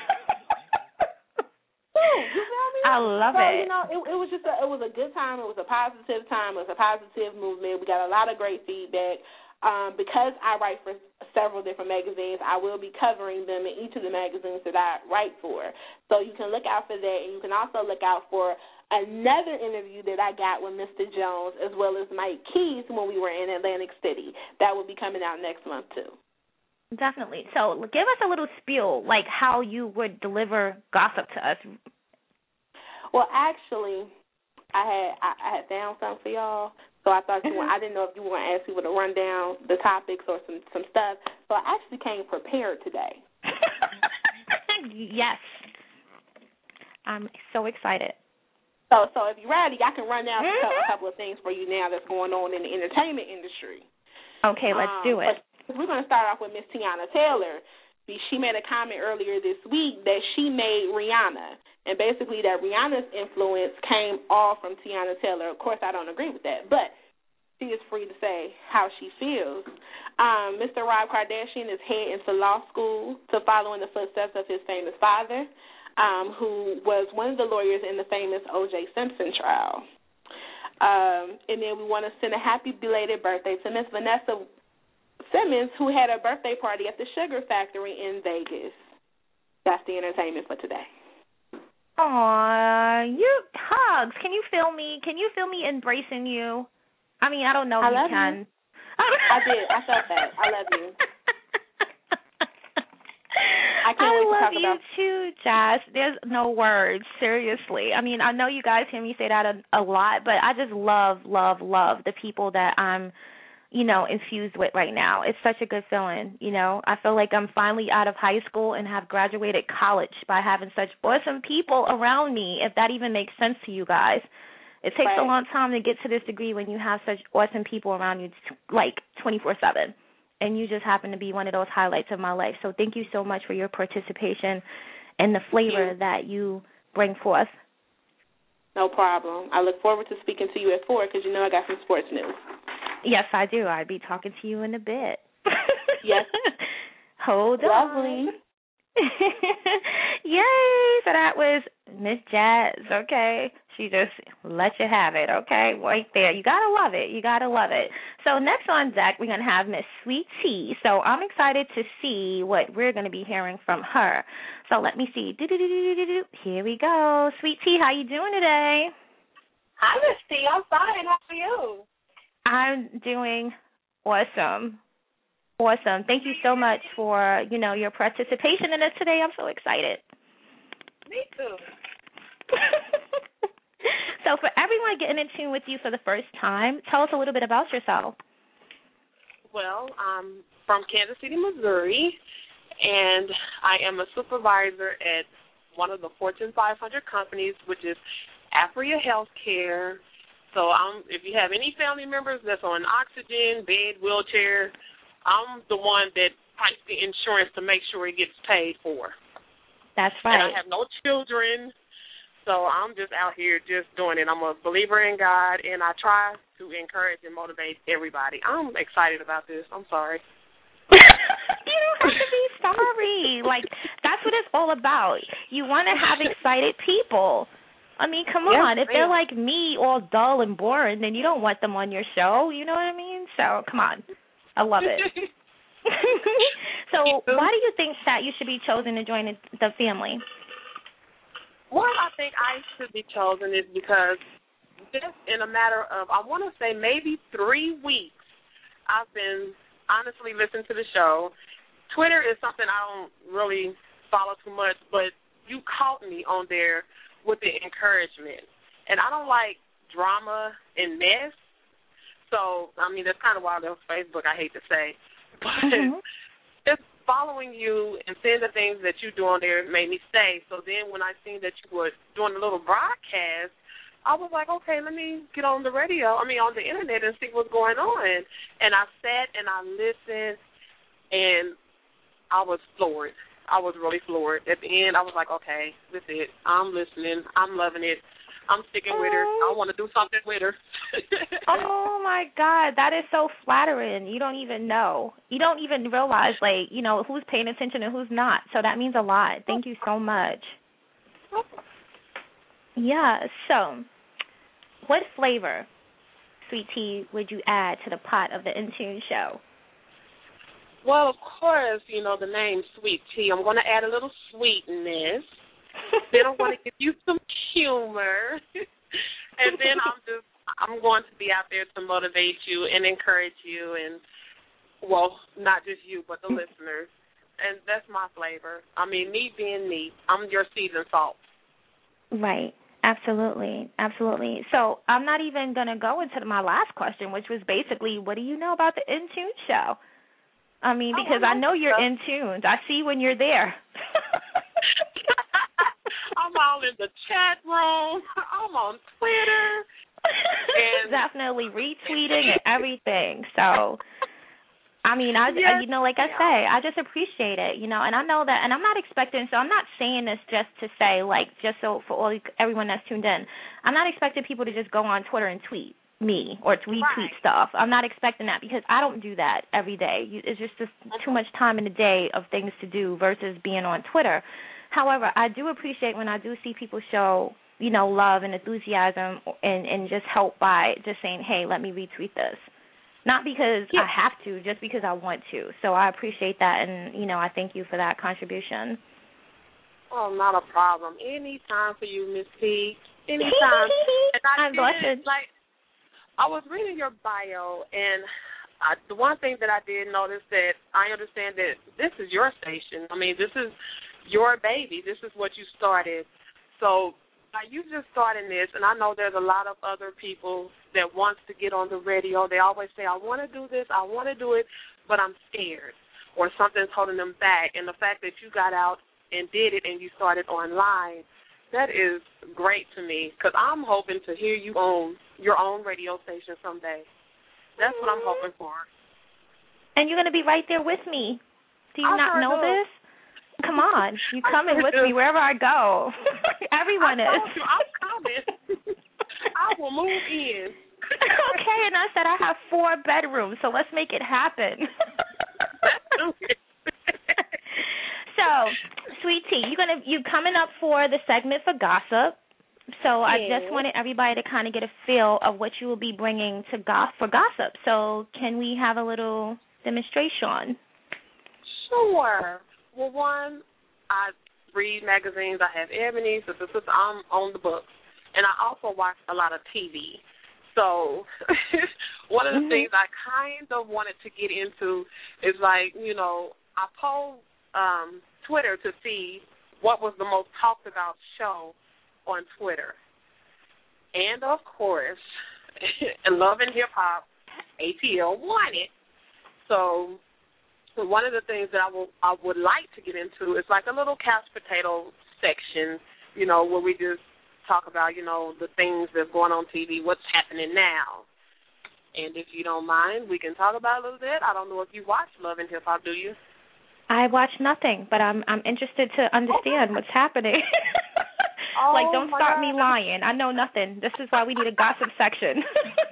You feel me? I love so, it. You know, it, it was just a, it was a good time. It was a positive time. It was a positive movement. We got a lot of great feedback. Um, because I write for several different magazines, I will be covering them in each of the magazines that I write for. So you can look out for that, and you can also look out for another interview that I got with Mister Jones as well as Mike Keys when we were in Atlantic City. That will be coming out next month, too. Definitely. So give us a little spiel, like how you would deliver gossip to us. Well, actually, I had I, I had found something for y'all. So I thought you want, I didn't know if you want to ask people to run down the topics or some, some stuff. So I actually came prepared today. Yes. I'm so excited. So so if you're ready, I can run down mm-hmm. a couple of things for you now that's going on in the entertainment industry. Okay, let's um, do it. We're going to start off with Miss Tiana Taylor. She made a comment earlier this week that she made Rihanna, and basically that Rihanna's influence came all from Tiana Taylor. Of course, I don't agree with that, but she is free to say how she feels. Um, Mister Rob Kardashian is heading to law school to follow in the footsteps of his famous father, um, who was one of the lawyers in the famous O J Simpson trial. Um, and then we want to send a happy belated birthday to Miss Vanessa Simmons, who had a birthday party at the Sugar Factory in Vegas. That's the entertainment for today. Aw, you hugs. Can you feel me? Can you feel me embracing you? I mean, I don't know if I you love can. You. I did. I felt that. I love you. I can't I wait to love talk you about too, Jazz. There's no words, seriously. I mean, I know you guys hear me say that a, a lot, but I just love, love, love the people that I'm, you know, infused with right now. It's such a good feeling, you know. I feel like I'm finally out of high school and have graduated college by having such awesome people around me, if that even makes sense to you guys. It takes right. a long time to get to this degree when you have such awesome people around you, like twenty-four seven. And you just happen to be one of those highlights of my life. So thank you so much for your participation and the flavor you. that you bring forth. No problem. I look forward to speaking to you at four because you know I got some sports news. Yes, I do. I'll be talking to you in a bit. Yes. Hold Lovely. on. Yay! So that was Miss Jazz, okay? She just let you have it, okay? Right there. You got to love it. You got to love it. So next on deck, we're going to have Miss Sweet Tea. So I'm excited to see what we're going to be hearing from her. So let me see. Do-do-do-do-do-do. Here we go. Sweet Tea, how you doing today? Hi, Miss T. I'm fine. How are you? I'm doing awesome. Awesome. Thank you so much for, you know, your participation in it today. I'm so excited. Me too. So for everyone getting in tune with you for the first time, tell us a little bit about yourself. Well, I'm from Kansas City, Missouri, and I am a supervisor at one of the Fortune five hundred companies, which is Apria Healthcare. So I'm, if you have any family members that's on oxygen, bed, wheelchair, I'm the one that fights the insurance to make sure it gets paid for. That's right. And I have no children, so I'm just out here just doing it. I'm a believer in God, and I try to encourage and motivate everybody. I'm excited about this. I'm sorry. You don't have to be sorry. Like, that's what it's all about. You want to have excited people. I mean, come yes, on. If ma'am. they're like me, all dull and boring, then you don't want them on your show. You know what I mean? So, come on. I love it. So why do you think that you should be chosen to join the family? Why I think I should be chosen is because just in a matter of, I want to say maybe three weeks, I've been honestly listening to the show. Twitter is something I don't really follow too much, but you caught me on there with the encouragement. And I don't like drama and mess. So, I mean, that's kind of why there's Facebook, I hate to say. But mm-hmm. just following you and seeing the things that you do on there made me stay. So then when I seen that you were doing a little broadcast, I was like, okay, let me get on the radio, I mean on the internet and see what's going on. And I sat and I listened, and I was floored. I was really floored. At the end, I was like, okay, this is it. I'm listening. I'm loving it. I'm sticking oh. with her. I want to do something with her. Oh, my God. That is so flattering. You don't even know. You don't even realize, like, you know, who's paying attention and who's not. So that means a lot. Thank you so much. Yeah, so what flavor, Sweet Tea, would you add to the pot of the Intune show? Well, of course, you know, the name Sweet Tea. I'm going to add a little sweetness. Then I'm going to give you some humor. And then I'm just, I'm going to be out there to motivate you and encourage you and, well, not just you, but the listeners. And that's my flavor. I mean, me being me, I'm your seasoned salt. Right. Absolutely. Absolutely. So I'm not even going to go into my last question, which was basically, what do you know about the Intune show? I mean, because oh, I, I know you're in tuned. I see when you're there. I'm all in the chat room. I'm on Twitter. And definitely retweeting and everything. So, I mean, I, yes. I, you know, like I say, I just appreciate it, you know, and I know that, and I'm not expecting, so I'm not saying this just to say, like, just so for all everyone that's tuned in, I'm not expecting people to just go on Twitter and tweet me or tweet right. tweet stuff. I'm not expecting that because I don't do that every day. It's just, just too much time in the day of things to do versus being on Twitter. However, I do appreciate when I do see people show, you know, love and enthusiasm and, and just help by just saying, hey, let me retweet this. Not because yeah. I have to, just because I want to. So I appreciate that, and, you know, I thank you for that contribution. Oh, not a problem. Anytime for you, Miss P. Anytime. And I I'm did, blessed. Like, I was reading your bio, and I, the one thing that I did notice that I understand that this is your station. I mean, this is your baby. This is what you started. So uh, you just starting this, and I know there's a lot of other people that wants to get on the radio. They always say, I want to do this, I want to do it, but I'm scared, or something's holding them back. And the fact that you got out and did it and you started online, that is great to me, because I'm hoping to hear you on your own radio station someday. That's mm-hmm. what I'm hoping for. And you're going to be right there with me. Do you I not sure know do. this? Come on. You're coming with me wherever I go. Everyone I is. You, I'm coming. I will move in. Okay, and I said I have four bedrooms, so let's make it happen. So, Sweet Tea, you're gonna you coming up for the segment for gossip. So I yeah. just wanted everybody to kind of get a feel of what you will be bringing to gossip for gossip. So can we have a little demonstration? Sure. Well, one, I read magazines. I have Ebony, so I'm on the books, and I also watch a lot of T V. So one of the mm-hmm. things I kind of wanted to get into is, like, you know, I polled um, Twitter to see what was the most talked about show on Twitter. And, of course, Love and Hip Hop, A T L won it. So one of the things that I, will, I would like to get into is like a little couch potato section, you know, where we just talk about, you know, the things that's going on T V, what's happening now. And if you don't mind, we can talk about it a little bit. I don't know if you watch Love and Hip Hop, do you? I watch nothing, but I'm I'm interested to understand okay. what's happening. Oh, like, don't start God. me lying. I know nothing. This is why we need a gossip section.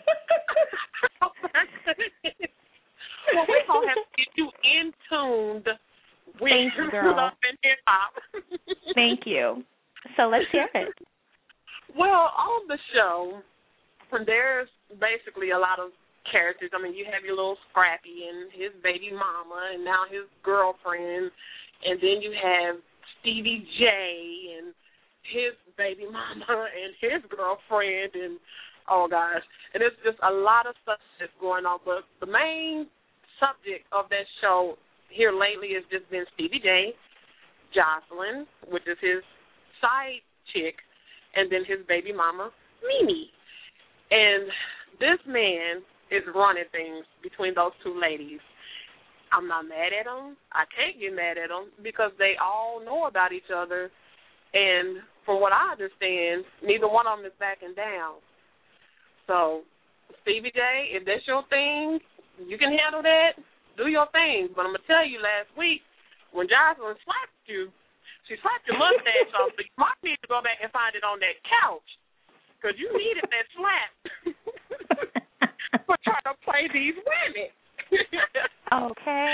Well, we're going to have to get you in tuned with Thank you, girl. Love and Hip Hop. Thank you. So let's hear it. Well, on the show, there's basically a lot of characters. I mean, you have your little Scrappy and his baby mama and now his girlfriend, and then you have Stevie J and his baby mama and his girlfriend, and oh gosh, and it's just a lot of stuff that's going on. But the main subject of that show here lately has just been Stevie J, Jocelyn, which is his side chick, and then his baby mama, Mimi. And this man is running things between those two ladies. I'm not mad at them. I can't get mad at them because they all know about each other. And from what I understand, neither one of them is backing down. So, Stevie J, if that's your thing, you can handle that. Do your thing. But I'm going to tell you, last week, when Jocelyn slapped you, she slapped your mustache off, so you might need to go back and find it on that couch because you needed that slap for trying to play these women. Okay.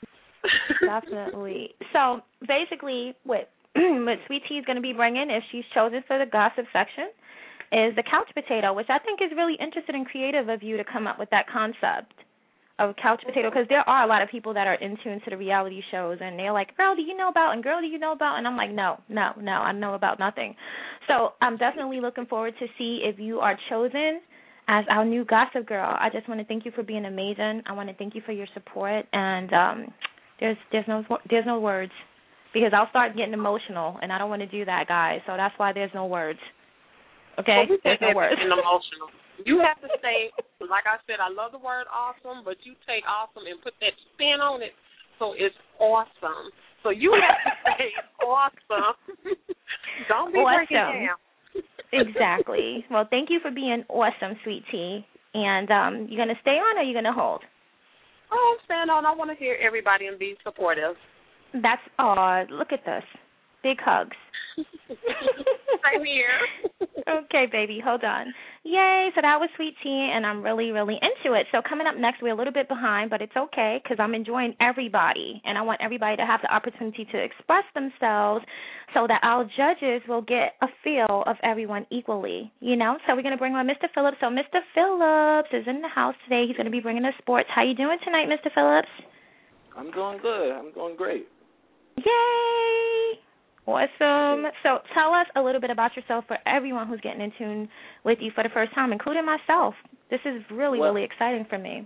Definitely. So, basically, what what Sweet Tea is going to be bringing, if she's chosen for the gossip section, is the couch potato, which I think is really interesting and creative of you to come up with that concept of couch potato, because there are a lot of people that are in tune to the reality shows, and they're like, girl, do you know about, and girl, do you know about, and I'm like, no, no, no, I know about nothing. So I'm definitely looking forward to see if you are chosen as our new gossip girl. I just want to thank you for being amazing. I want to thank you for your support, and um, there's there's no there's no words, because I'll start getting emotional, and I don't want to do that, guys. So that's why there's no words. Okay, well, we there's no words. Emotional. You have to say, like I said, I love the word awesome, but you take awesome and put that spin on it, so it's awesome. So you have to say awesome. Don't be awesome. breaking down. Exactly. Well, thank you for being awesome, Sweet Tea. And um, you going to stay on or are you going to hold? Oh, I'm staying on. I want to hear everybody and be supportive. That's, oh, look at this. Big hugs. Same here. Okay, baby, hold on. Yay, so that was Sweet Tea, and I'm really, really into it. So coming up next, we're a little bit behind, but it's okay because I'm enjoying everybody, and I want everybody to have the opportunity to express themselves so that our judges will get a feel of everyone equally, you know? So we're going to bring on Mister Phillips. So Mister Phillips is in the house today. He's going to be bringing us sports. How you doing tonight, Mister Phillips? I'm doing good. I'm doing great. Yay! Awesome. So tell us a little bit about yourself for everyone who's getting in tune with you for the first time, including myself. This is really, well, really exciting for me.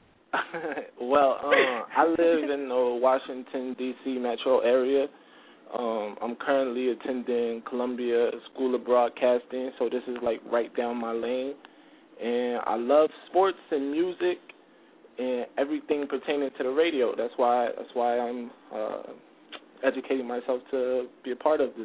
well, uh, I live in the Washington, D C metro area. Um, I'm currently attending Columbia School of Broadcasting, so this is like right down my lane. And I love sports and music and everything pertaining to the radio. That's why that's why I'm uh, educating myself to be a part of this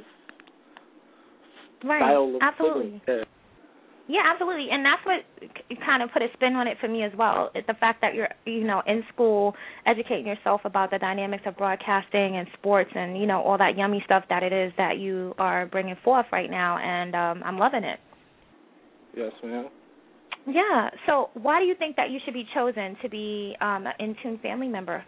right. style of absolutely. Yeah. yeah, absolutely, and that's what kind of put a spin on it for me as well. It's the fact that you're, you know, in school educating yourself about the dynamics of broadcasting and sports and, you know, all that yummy stuff that it is that you are bringing forth right now, and um, I'm loving it. Yes, ma'am. Yeah. So why do you think that you should be chosen to be um, an In-Tune family member?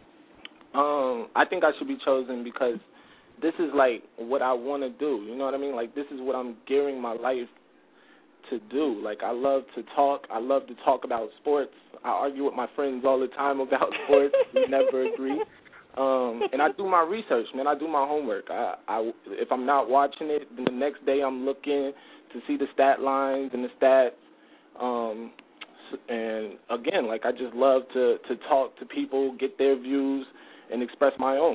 Um, I think I should be chosen because this is like what I want to do. You know what I mean? Like this is what I'm gearing my life to do. Like I love to talk. I love to talk about sports. I argue with my friends all the time about sports. We never agree. Um, and I do my research, man. I do my homework. I, I, if I'm not watching it, then the next day I'm looking to see the stat lines and the stats. Um, and again, like I just love to, to talk to people, get their views, and express my own.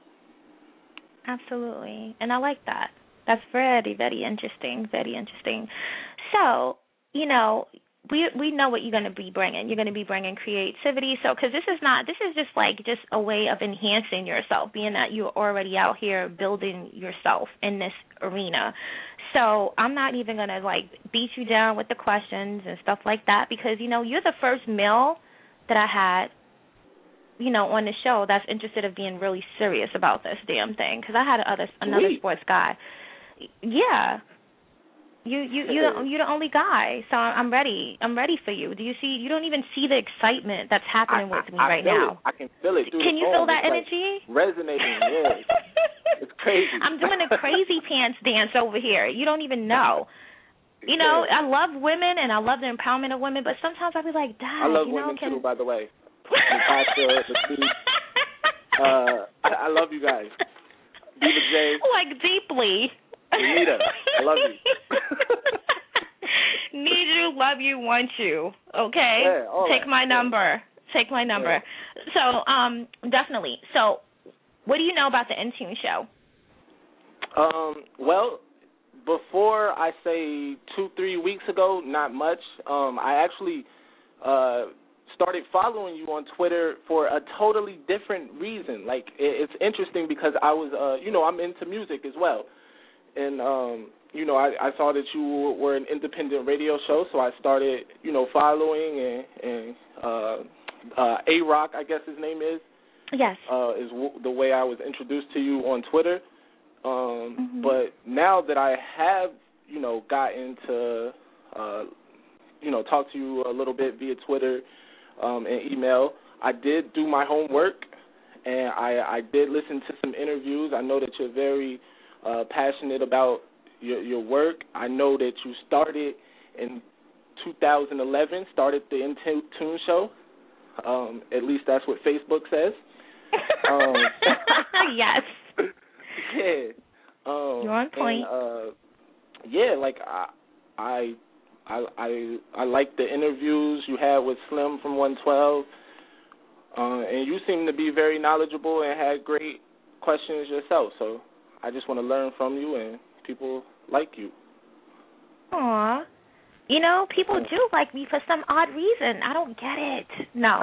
Absolutely. And I like that. That's very, very interesting, very interesting. So, you know, we we know what you're going to be bringing. You're going to be bringing creativity. So, because this is not, this is just like just a way of enhancing yourself, being that you're already out here building yourself in this arena. So I'm not even going to, like, beat you down with the questions and stuff like that because, you know, you're the first male that I had, you know, on the show that's interested in being really serious about this damn thing because I had other, another Sweet. sports guy. Yeah. You you you the, you're the only guy, so I'm ready. I'm ready for you. Do you see? You don't even see the excitement that's happening I, with me I, I right feel now. It. I can feel it. Through can the you phone. feel that it's energy? Like resonating. Yeah, it's crazy. I'm doing a crazy pants dance over here. You don't even know. you know, I love women and I love the empowerment of women, but sometimes I'll be like, Dad, I love you know, women can... too, by the way. Natasha, the Steve. Uh, I, I love you guys. Diva J. Like, deeply. Anita, I love you. Need you, love you, want you. Okay? Yeah, all Take right. my number. Take my number. Yeah. So, um, definitely. So, what do you know about the Intune show? Um, well, before I say two, three weeks ago, not much. Um, I actually uh, started following you on Twitter for a totally different reason. Like, it, it's interesting because I was, uh, you know, I'm into music as well. And, um, you know, I, I saw that you were an independent radio show, so I started, you know, following, and, and uh, uh, A-Rock, I guess his name is. Yes. Uh, is w- the way I was introduced to you on Twitter. Um, mm-hmm. But now that I have, you know, gotten to, uh, you know, talk to you a little bit via Twitter um, and email, I did do my homework, and I, I did listen to some interviews. I know that you're very uh, passionate about your, your work. I know that you started in two thousand eleven, started the Intune show. Um, at least that's what Facebook says. Um, yes. Yeah. Um, You're on point. And, uh, yeah, like I, I, I, I, I like the interviews you had with Slim from one twelve, uh, and you seem to be very knowledgeable and had great questions yourself. So I just want to learn from you, and people like you. Aw. You know, people do like me for some odd reason. I don't get it. No.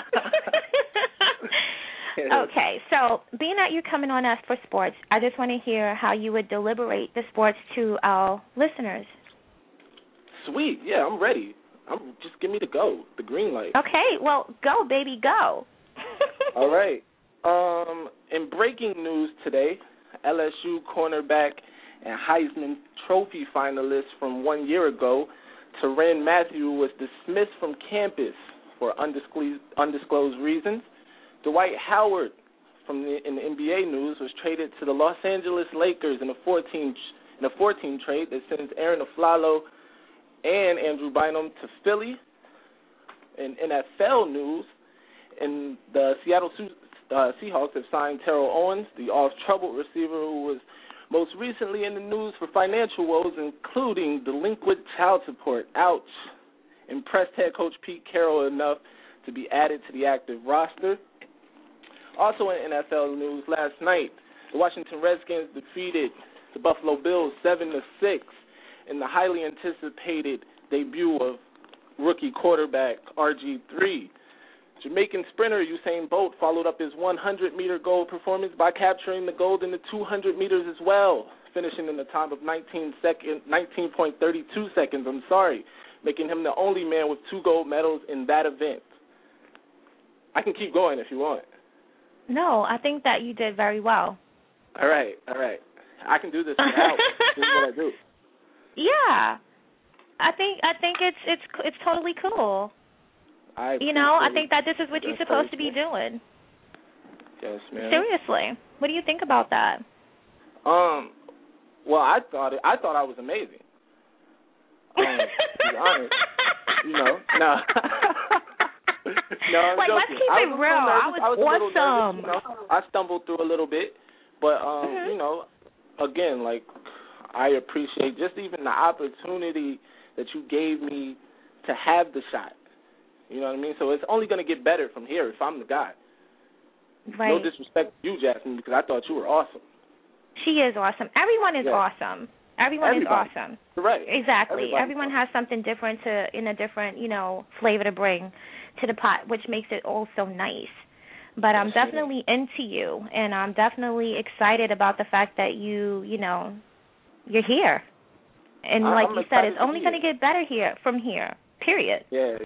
Okay, so being that you're coming on us for sports, I just want to hear how you would deliberate the sports to our listeners. Sweet. Yeah, I'm ready. I'm just give me the go, the green light. Okay, well, go, baby, go. All right. Um, in breaking news today, L S U cornerback and Heisman Trophy finalist from one year ago, Tyrann Mathieu, was dismissed from campus for undisclosed, undisclosed reasons. Dwight Howard, from the, in the N B A news, was traded to the Los Angeles Lakers in a fourteen in a fourteen trade that sends Aaron Aflalo and Andrew Bynum to Philly. In N F L news, in the Seattle uh, Seahawks have signed Terrell Owens, the off-troubled receiver who was most recently in the news for financial woes, including delinquent child support. Ouch. Impressed head coach Pete Carroll enough to be added to the active roster. Also in N F L news, last night, the Washington Redskins defeated the Buffalo Bills seven to six in the highly anticipated debut of rookie quarterback R G three. Jamaican sprinter Usain Bolt followed up his hundred-meter gold performance by capturing the gold in the two hundred meters as well, finishing in the time of nineteen point three two seconds, I'm sorry, making him the only man with two gold medals in that event. I can keep going if you want. No, I think that you did very well. All right, all right. I can do this without. This is what I do. Yeah, I think I think it's it's it's totally cool. I you know, I think that this is what you're supposed to be doing. Yes, ma'am. Seriously, what do you think about that? Um, well, I thought it, I thought I was amazing. Um, to be honest, you know, no. No, I'm like, joking. let's keep I it was real. I was, I was awesome. Nervous, you know? I stumbled through a little bit, but um, mm-hmm. you know, again, like I appreciate just even the opportunity that you gave me to have the shot. You know what I mean? So it's only going to get better from here if I'm the guy. Right. No disrespect to you, Jasmine, because I thought you were awesome. She is awesome. Everyone is yeah. awesome. Everyone Everybody. is awesome. Right. Exactly. Everybody. Everyone has something different to, in a different, you know, flavor to bring to the pot, which makes it all so nice. But I'm yes, definitely into you, and I'm definitely excited about the fact that you, you know, you're here. And I, like I'm you said, it's to only going to get better here from here, period. Yeah.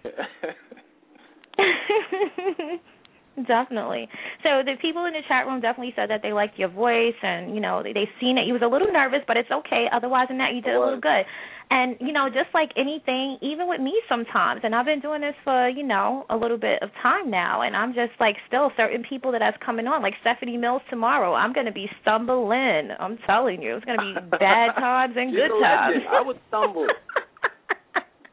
Definitely. So the people in the chat room definitely said that they liked your voice, and, you know, they, they seen it. You was a little nervous, but it's okay. Otherwise than that, you did a little good. And, you know, just like anything, even with me sometimes, and I've been doing this for, you know, a little bit of time now, and I'm just like still certain people that that's coming on, like Stephanie Mills tomorrow, I'm going to be stumbling. I'm telling you. It's going to be bad times and good times. I would stumble.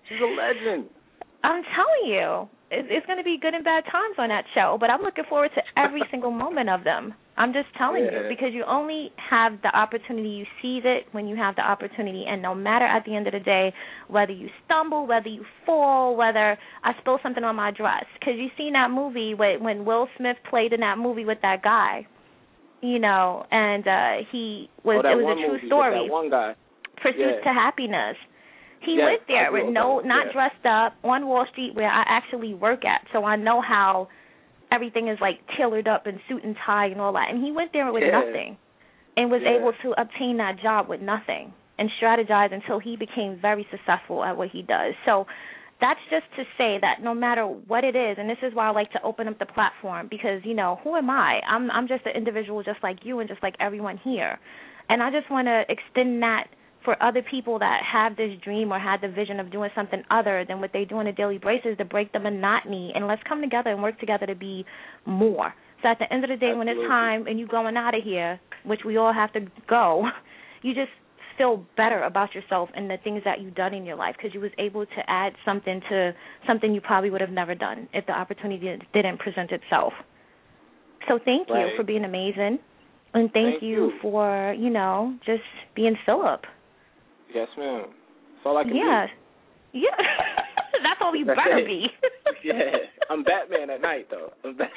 She's a legend. I'm telling you, it's going to be good and bad times on that show, but I'm looking forward to every single moment of them. I'm just telling yeah. you, because you only have the opportunity, you seize it when you have the opportunity, and no matter at the end of the day, whether you stumble, whether you fall, whether I spill something on my dress, because you seen that movie when Will Smith played in that movie with that guy, you know, and uh, he was, oh, it was a true story. That one guy. Pursuit yeah. to Happiness. He yes, went there with no, not yeah. dressed up, on Wall Street where I actually work at, so I know how everything is like tailored up in suit and tie and all that. And he went there with yeah. nothing and was yeah. able to obtain that job with nothing and strategize until he became very successful at what he does. So that's just to say that no matter what it is, and this is why I like to open up the platform, because, you know, who am I? I'm I'm just an individual just like you and just like everyone here. And I just want to extend that for other people that have this dream or have the vision of doing something other than what they do on a daily basis, to break the monotony, and let's come together and work together to be more. So at the end of the day, Absolutely. when it's time and you're going out of here, which we all have to go, you just feel better about yourself and the things that you've done in your life, because you was able to add something to something you probably would have never done if the opportunity didn't present itself. So thank right. you for being amazing, and thank, thank you, you for, you know, just being Philip. Yes, ma'am. That's all I can yeah. do. Yeah. That's all you better be. yeah. I'm Batman at night, though. I'm Bat-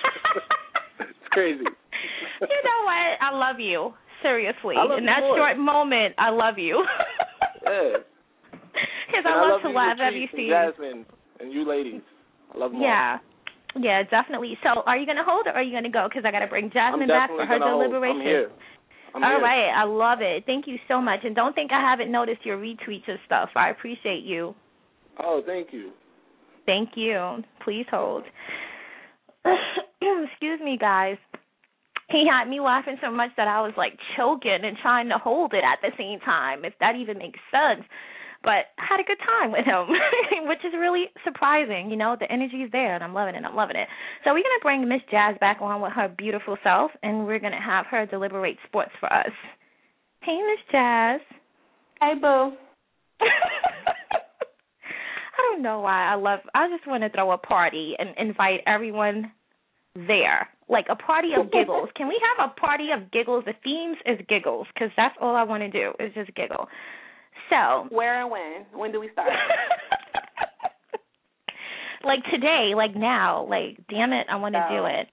it's crazy. You know what? I love you. Seriously. I love In you that more. short moment, I love you. yeah. Because I, I love love to laugh every you, scene. Jasmine, and you ladies. I love them Yeah. All. Yeah, definitely. So are you going to hold it or are you going to go? Because I got to bring Jasmine back for her deliberation. I'm here. I'm All here. right, I love it. Thank you so much. And don't think I haven't noticed your retweets and stuff. I appreciate you. Oh, thank you. Thank you. Please hold. Excuse me, guys. He had me laughing so much that I was, like, choking and trying to hold it at the same time, if that even makes sense. But I had a good time with him, which is really surprising. You know, the energy is there, and I'm loving it. I'm loving it. So we're going to bring Miss Jazz back on with her beautiful self, and we're going to have her deliberate sports for us. Hey, Miss Jazz. Hey, boo. I don't know why I love, I just want to throw a party and invite everyone there, like a party of giggles. Can we have a party of giggles? The themes is giggles, because that's all I want to do is just giggle. So where and when? When do we start? Like today, like now, like damn it, I want to no. do it.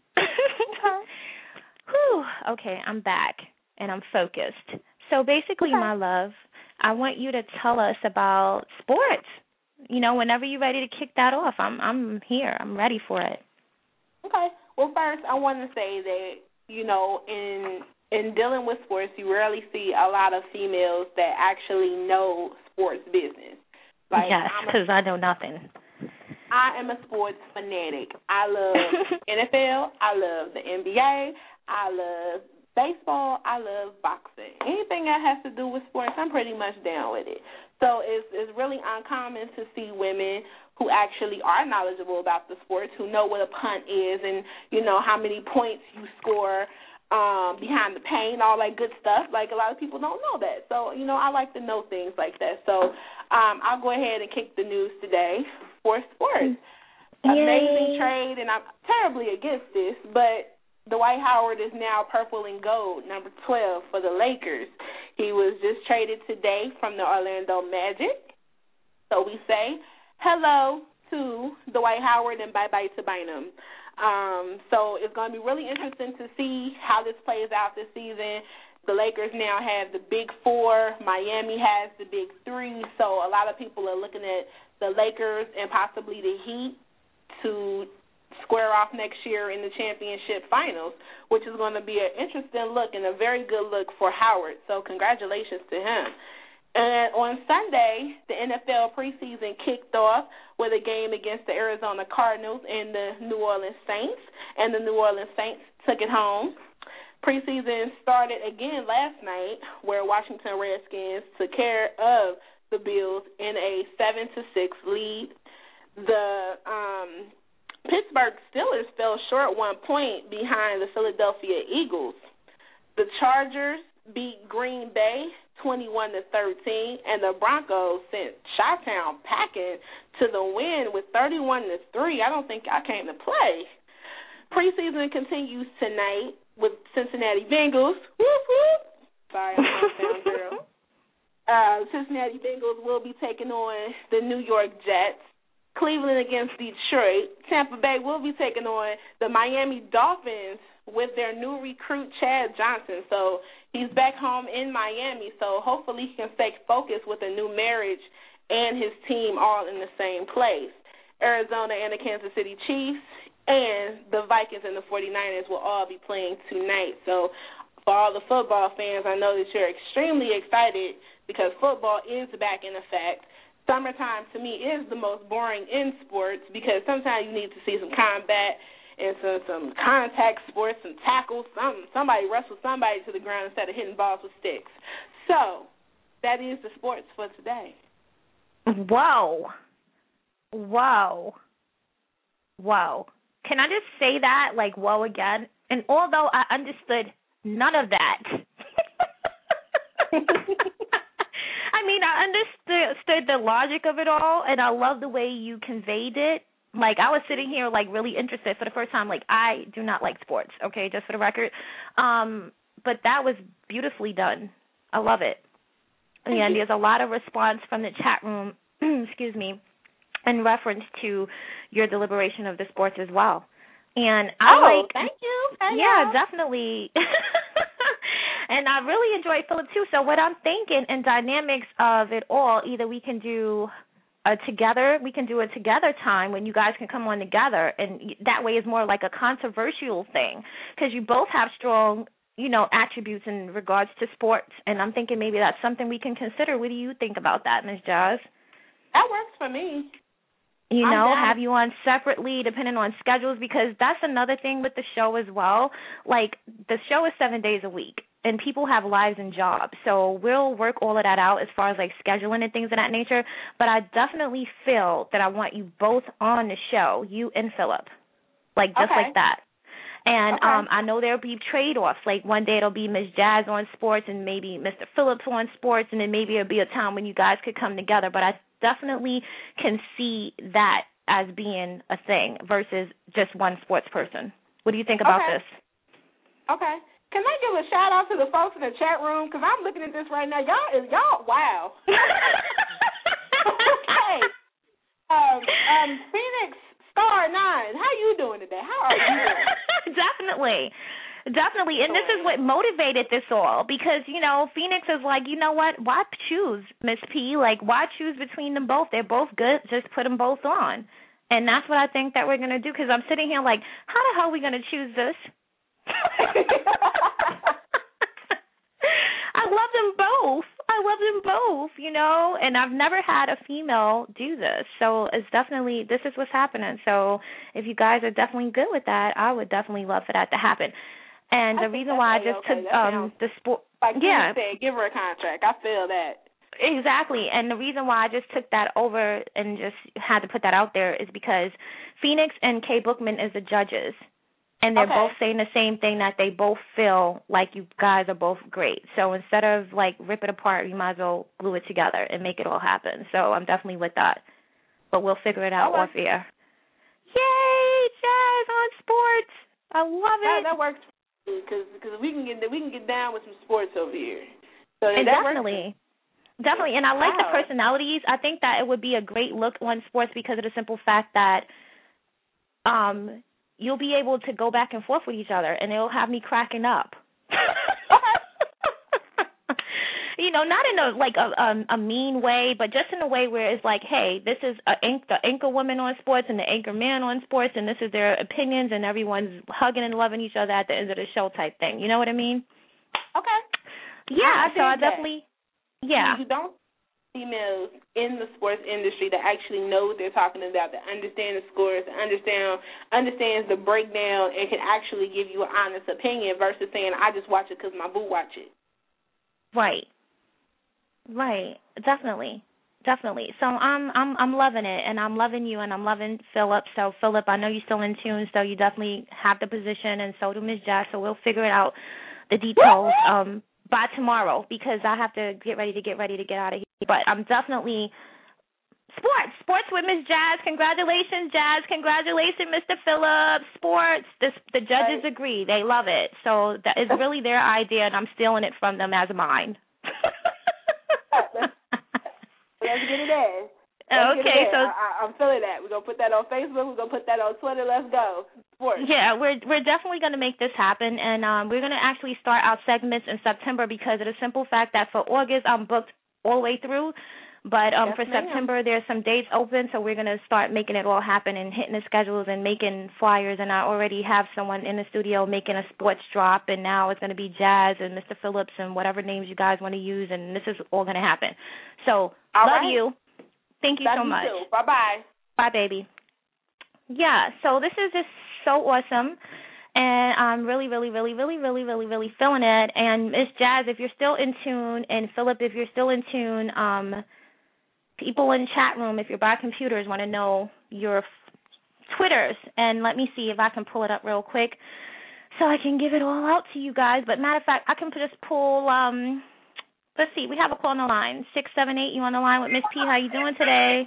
Whew. Okay, I'm back and I'm focused. So basically, okay. my love, I want you to tell us about sports. You know, whenever you're ready to kick that off, I'm I'm here. I'm ready for it. Okay. Well, first, I want to say that, you know, in in dealing with sports, you rarely see a lot of females that actually know sports business. Like, yes, because I know nothing. I am a sports fanatic. I love N F L. I love the N B A. I love baseball. I love boxing. Anything that has to do with sports, I'm pretty much down with it. So it's it's really uncommon to see women who actually are knowledgeable about the sports, who know what a punt is and, you know, how many points you score um, behind the paint, all that good stuff. Like, a lot of people don't know that. So, you know, I like to know things like that. So um, I'll go ahead and kick the news today for sports. Yay. Amazing trade, and I'm terribly against this, but Dwight Howard is now purple and gold, number twelve for the Lakers. He was just traded today from the Orlando Magic. So we say hello to Dwight Howard and bye-bye to Bynum. Um, so it's going to be really interesting to see how this plays out this season. The Lakers now have the big four. Miami has the big three. So a lot of people are looking at the Lakers and possibly the Heat to square off next year in the championship finals, which is going to be an interesting look and a very good look for Howard. So congratulations to him. And on Sunday, the N F L preseason kicked off with a game against the Arizona Cardinals and the New Orleans Saints, and the New Orleans Saints took it home. Preseason started again last night, where Washington Redskins took care of the Bills in a seven to six lead. The um, Pittsburgh Steelers fell short one point behind the Philadelphia Eagles. The Chargers beat Green Bay twenty-one to thirteen, and the Broncos sent Chi-Town packing to the win with thirty-one to three. I don't think I came to play. Preseason continues tonight with Cincinnati Bengals. Whoop, whoop. Sorry, I'm a hometown girl. Uh, Cincinnati Bengals will be taking on the New York Jets. Cleveland against Detroit. Tampa Bay will be taking on the Miami Dolphins with their new recruit, Chad Johnson. So he's back home in Miami, so hopefully he can stay focused with a new marriage and his team all in the same place. Arizona and the Kansas City Chiefs and the Vikings and the forty-niners will all be playing tonight. So for all the football fans, I know that you're extremely excited because football is back in effect. Summertime, to me, is the most boring in sports because sometimes you need to see some combat and some, some contact sports, some tackles, some, somebody wrestle somebody to the ground instead of hitting balls with sticks. So that is the sports for today. Whoa. Whoa. Whoa. Can I just say that, like, whoa again? And although I understood none of that, I mean, I understood the logic of it all, and I love the way you conveyed it. Like, I was sitting here, like, really interested for the first time. Like, I do not like sports, okay, just for the record. Um, but that was beautifully done. I love it. And there's a lot of response from the chat room, excuse me, in reference to your deliberation of the sports as well. And I oh, like, thank you. Hey, yeah, y'all. definitely. And I really enjoyed Philip, too. So what I'm thinking in dynamics of it all, either we can do a together, we can do a together time when you guys can come on together, and that way is more like a controversial thing because you both have strong, you know, attributes in regards to sports, and I'm thinking maybe that's something we can consider. What do you think about that, Miz Jazz? That works for me. You I'm know, down. have you on separately depending on schedules, because that's another thing with the show as well. Like, the show is seven days a week, and people have lives and jobs. So we'll work all of that out as far as, like, scheduling and things of that nature. But I definitely feel that I want you both on the show, you and Philip, like, just okay. like that. And okay. um, I know there'll be trade-offs. Like, one day it'll be Miz Jazz on sports and maybe Mister Phillips on sports, and then maybe it'll be a time when you guys could come together. But I definitely can see that as being a thing versus just one sports person. What do you think about okay. this? Okay. Can I give a shout out to the folks in the chat room? Because I'm looking at this right now. Y'all is y'all wow. Okay. Um, um, Phoenix Star Nine. How you doing today? How are you doing? Definitely. Definitely. And this is what motivated this all because, you know, Phoenix is like, you know what? Why choose, Miss P? Like, why choose between them both? They're both good. Just put them both on. And that's what I think that we're going to do because I'm sitting here like, how the hell are we going to choose this? I love them both. I love them both, you know, and I've never had a female do this. So it's definitely, this is what's happening. So if you guys are definitely good with that, I would definitely love for that to happen. And I the reason why I just okay. took that um, the sport, like yeah, you said, give her a contract. I feel that. Exactly. And the reason why I just took that over and just had to put that out there is because Phoenix and Kay Bookman is the judges. And they're okay. both saying the same thing, that they both feel like you guys are both great. So instead of, like, rip it apart, we might as well glue it together and make it all happen. So I'm definitely with that. But we'll figure it out okay. off air. Yay, Jazz on sports. I love that, it. That works because because we can get we can get down with some sports over here. So and that definitely. Works. Definitely. And I like wow. the personalities. I think that it would be a great look on sports because of the simple fact that um you'll be able to go back and forth with each other, and it'll have me cracking up. You know, not in a like a, a a mean way, but just in a way where it's like, hey, this is a, the anchor woman on sports and the anchor man on sports, and this is their opinions, and everyone's hugging and loving each other at the end of the show type thing. You know what I mean? Okay. Yeah. I so I that. definitely, yeah. You don't females in the sports industry that actually know what they're talking about, that understand the scores, that understand understands the breakdown, and can actually give you an honest opinion versus saying, I just watch it because my boo watch it. Right. Right. Definitely. Definitely. So I'm I'm I'm loving it, and I'm loving you, and I'm loving Philip. So Philip, I know you're still in tune, so you definitely have the position, and so do Miz Jazz. So we'll figure it out, the details. Um, by tomorrow because I have to get ready to get ready to get out of here. But I'm definitely sports, sports with Miss Jazz. Congratulations, Jazz. Congratulations, Mister Phillips. Sports. The, the judges right. agree. They love it. So that is really their idea, and I'm stealing it from them as mine. Let's get it in. Let's okay, it in. so I, I'm feeling that. We're gonna put that on Facebook. We're gonna put that on Twitter. Let's go. Sports. Yeah, we're we're definitely gonna make this happen, and um, we're gonna actually start our segments in September because of the simple fact that for August I'm booked all the way through. But um, yes, for ma'am. September, there's some dates open, so we're going to start making it all happen and hitting the schedules and making flyers. And I already have someone in the studio making a sports drop, and now it's going to be Jazz and Mister Phillips and whatever names you guys want to use, and this is all going to happen. So, all love right. you. Thank you love so you much. Too. Bye-bye. Bye, baby. Yeah, so this is just so awesome. And I'm really, really, really, really, really, really, really feeling it. And Miss Jazz, if you're still in tune, and Philip, if you're still in tune, um, people in chat room, if you're by computers, want to know your Twitters. And let me see if I can pull it up real quick so I can give it all out to you guys. But matter of fact, I can just pull, um, let's see, we have a call on the line. six seven eight, you on the line with Miss P. How you doing today?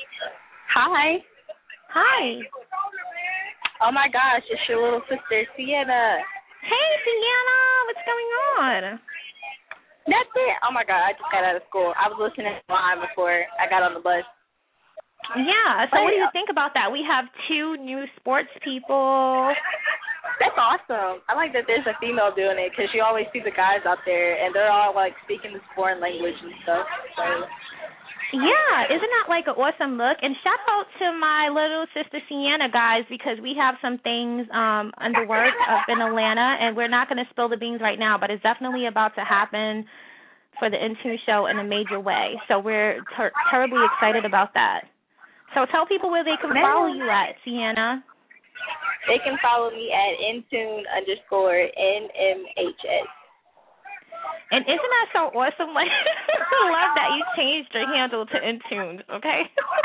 Hi. Hi. Oh, my gosh, it's your little sister, Sienna. Hey, Sienna, what's going on? That's it. Oh, my God, I just got out of school. I was listening live before I got on the bus. Yeah, so what do you think about that? We have two new sports people. That's awesome. I like that there's a female doing it because you always see the guys out there, and they're all, like, speaking this foreign language and stuff. So. Yeah, isn't that like an awesome look? And shout out to my little sister Sienna, guys, because we have some things um, under work up in Atlanta, and we're not going to spill the beans right now, but it's definitely about to happen for the Intune show in a major way. So we're ter- terribly excited about that. So tell people where they can follow you at, Sienna. They can follow me at Intune underscore N M H S. And isn't that so awesome? Like, I love that you changed your handle to Intune, okay?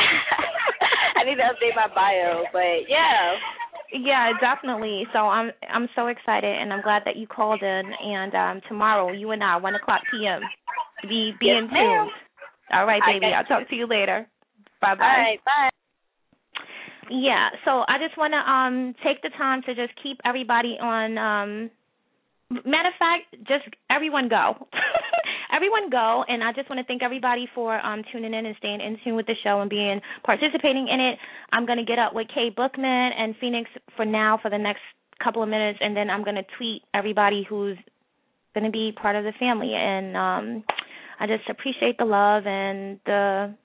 I need to update my bio, but yeah. Yeah, definitely. So I'm I'm so excited, and I'm glad that you called in. And um, tomorrow, you and I, one o'clock p.m., be, be yes, in tune. All right, baby. I'll talk to you later. Bye-bye. All right, bye. Yeah, so I just want to um, take the time to just keep everybody on um, – matter of fact, just everyone go. Everyone go, and I just want to thank everybody for um, tuning in and staying in tune with the show and being participating in it. I'm going to get up with Kay Bookman and Phoenix for now for the next couple of minutes, and then I'm going to tweet everybody who's going to be part of the family. And um, I just appreciate the love and the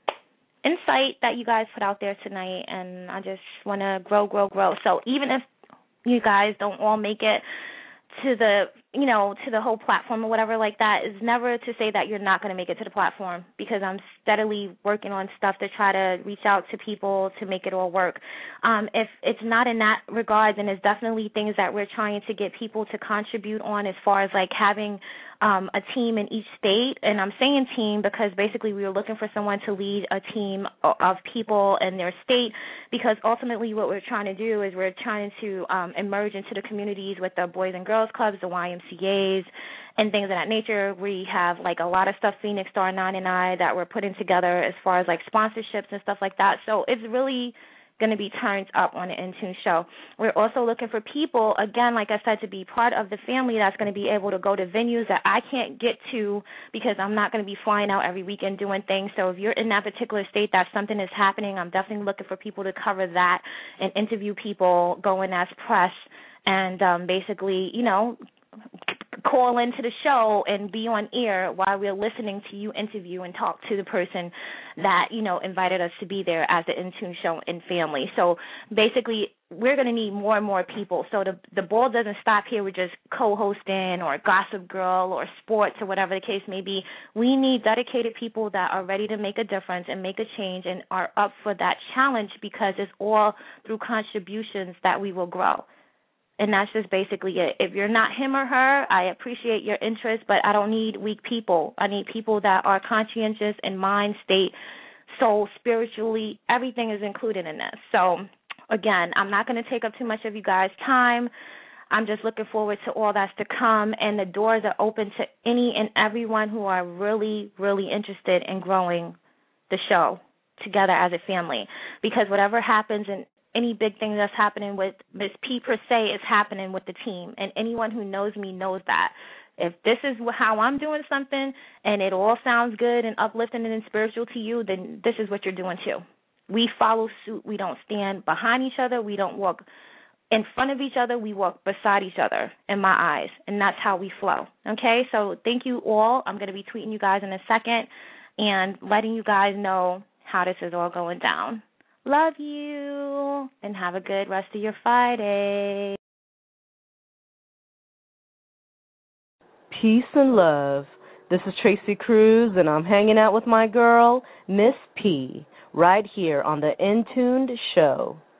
insight that you guys put out there tonight, and I just want to grow, grow, grow. So even if you guys don't all make it to the, you know, to the whole platform or whatever like that, is never to say that you're not going to make it to the platform, because I'm steadily working on stuff to try to reach out to people to make it all work. Um, if it's not in that regard, then it's definitely things that we're trying to get people to contribute on, as far as like having um, a team in each state. And I'm saying team because basically we were looking for someone to lead a team of people in their state, because ultimately what we're trying to do is we're trying to um, emerge into the communities with the Boys and Girls Clubs, the Y M C As, and things of that nature. We have like a lot of stuff, Phoenix Star ninety-nine, that we're putting together as far as like sponsorships and stuff like that. So it's really going to be turned up on the Intune show. We're also looking for people, again, like I said, to be part of the family that's going to be able to go to venues that I can't get to because I'm not going to be flying out every weekend doing things. So if you're in that particular state that something is happening, I'm definitely looking for people to cover that and interview people, go in as press, and um, basically, you know, call into the show and be on air while we're listening to you interview and talk to the person that, you know, invited us to be there as the Intune show and family. So basically, we're going to need more and more people. So the the ball doesn't stop here with just co-hosting or Gossip Girl or sports or whatever the case may be. We need dedicated people that are ready to make a difference and make a change and are up for that challenge, because it's all through contributions that we will grow. And that's just basically it. If you're not him or her, I appreciate your interest, but I don't need weak people. I need people that are conscientious in mind, state, soul, spiritually. Everything is included in this. So, again, I'm not going to take up too much of you guys' time. I'm just looking forward to all that's to come, and the doors are open to any and everyone who are really, really interested in growing the show together as a family. Because whatever happens and any big thing that's happening with Miss P per se is happening with the team, and anyone who knows me knows that. If this is how I'm doing something and it all sounds good and uplifting and spiritual to you, then this is what you're doing too. We follow suit. We don't stand behind each other. We don't walk in front of each other. We walk beside each other, in my eyes, and that's how we flow. Okay? So thank you all. I'm going to be tweeting you guys in a second and letting you guys know how this is all going down. Love you, and have a good rest of your Friday. Peace and love. This is Tracy Cruz, and I'm hanging out with my girl, Miss P, right here on the Intuned Show.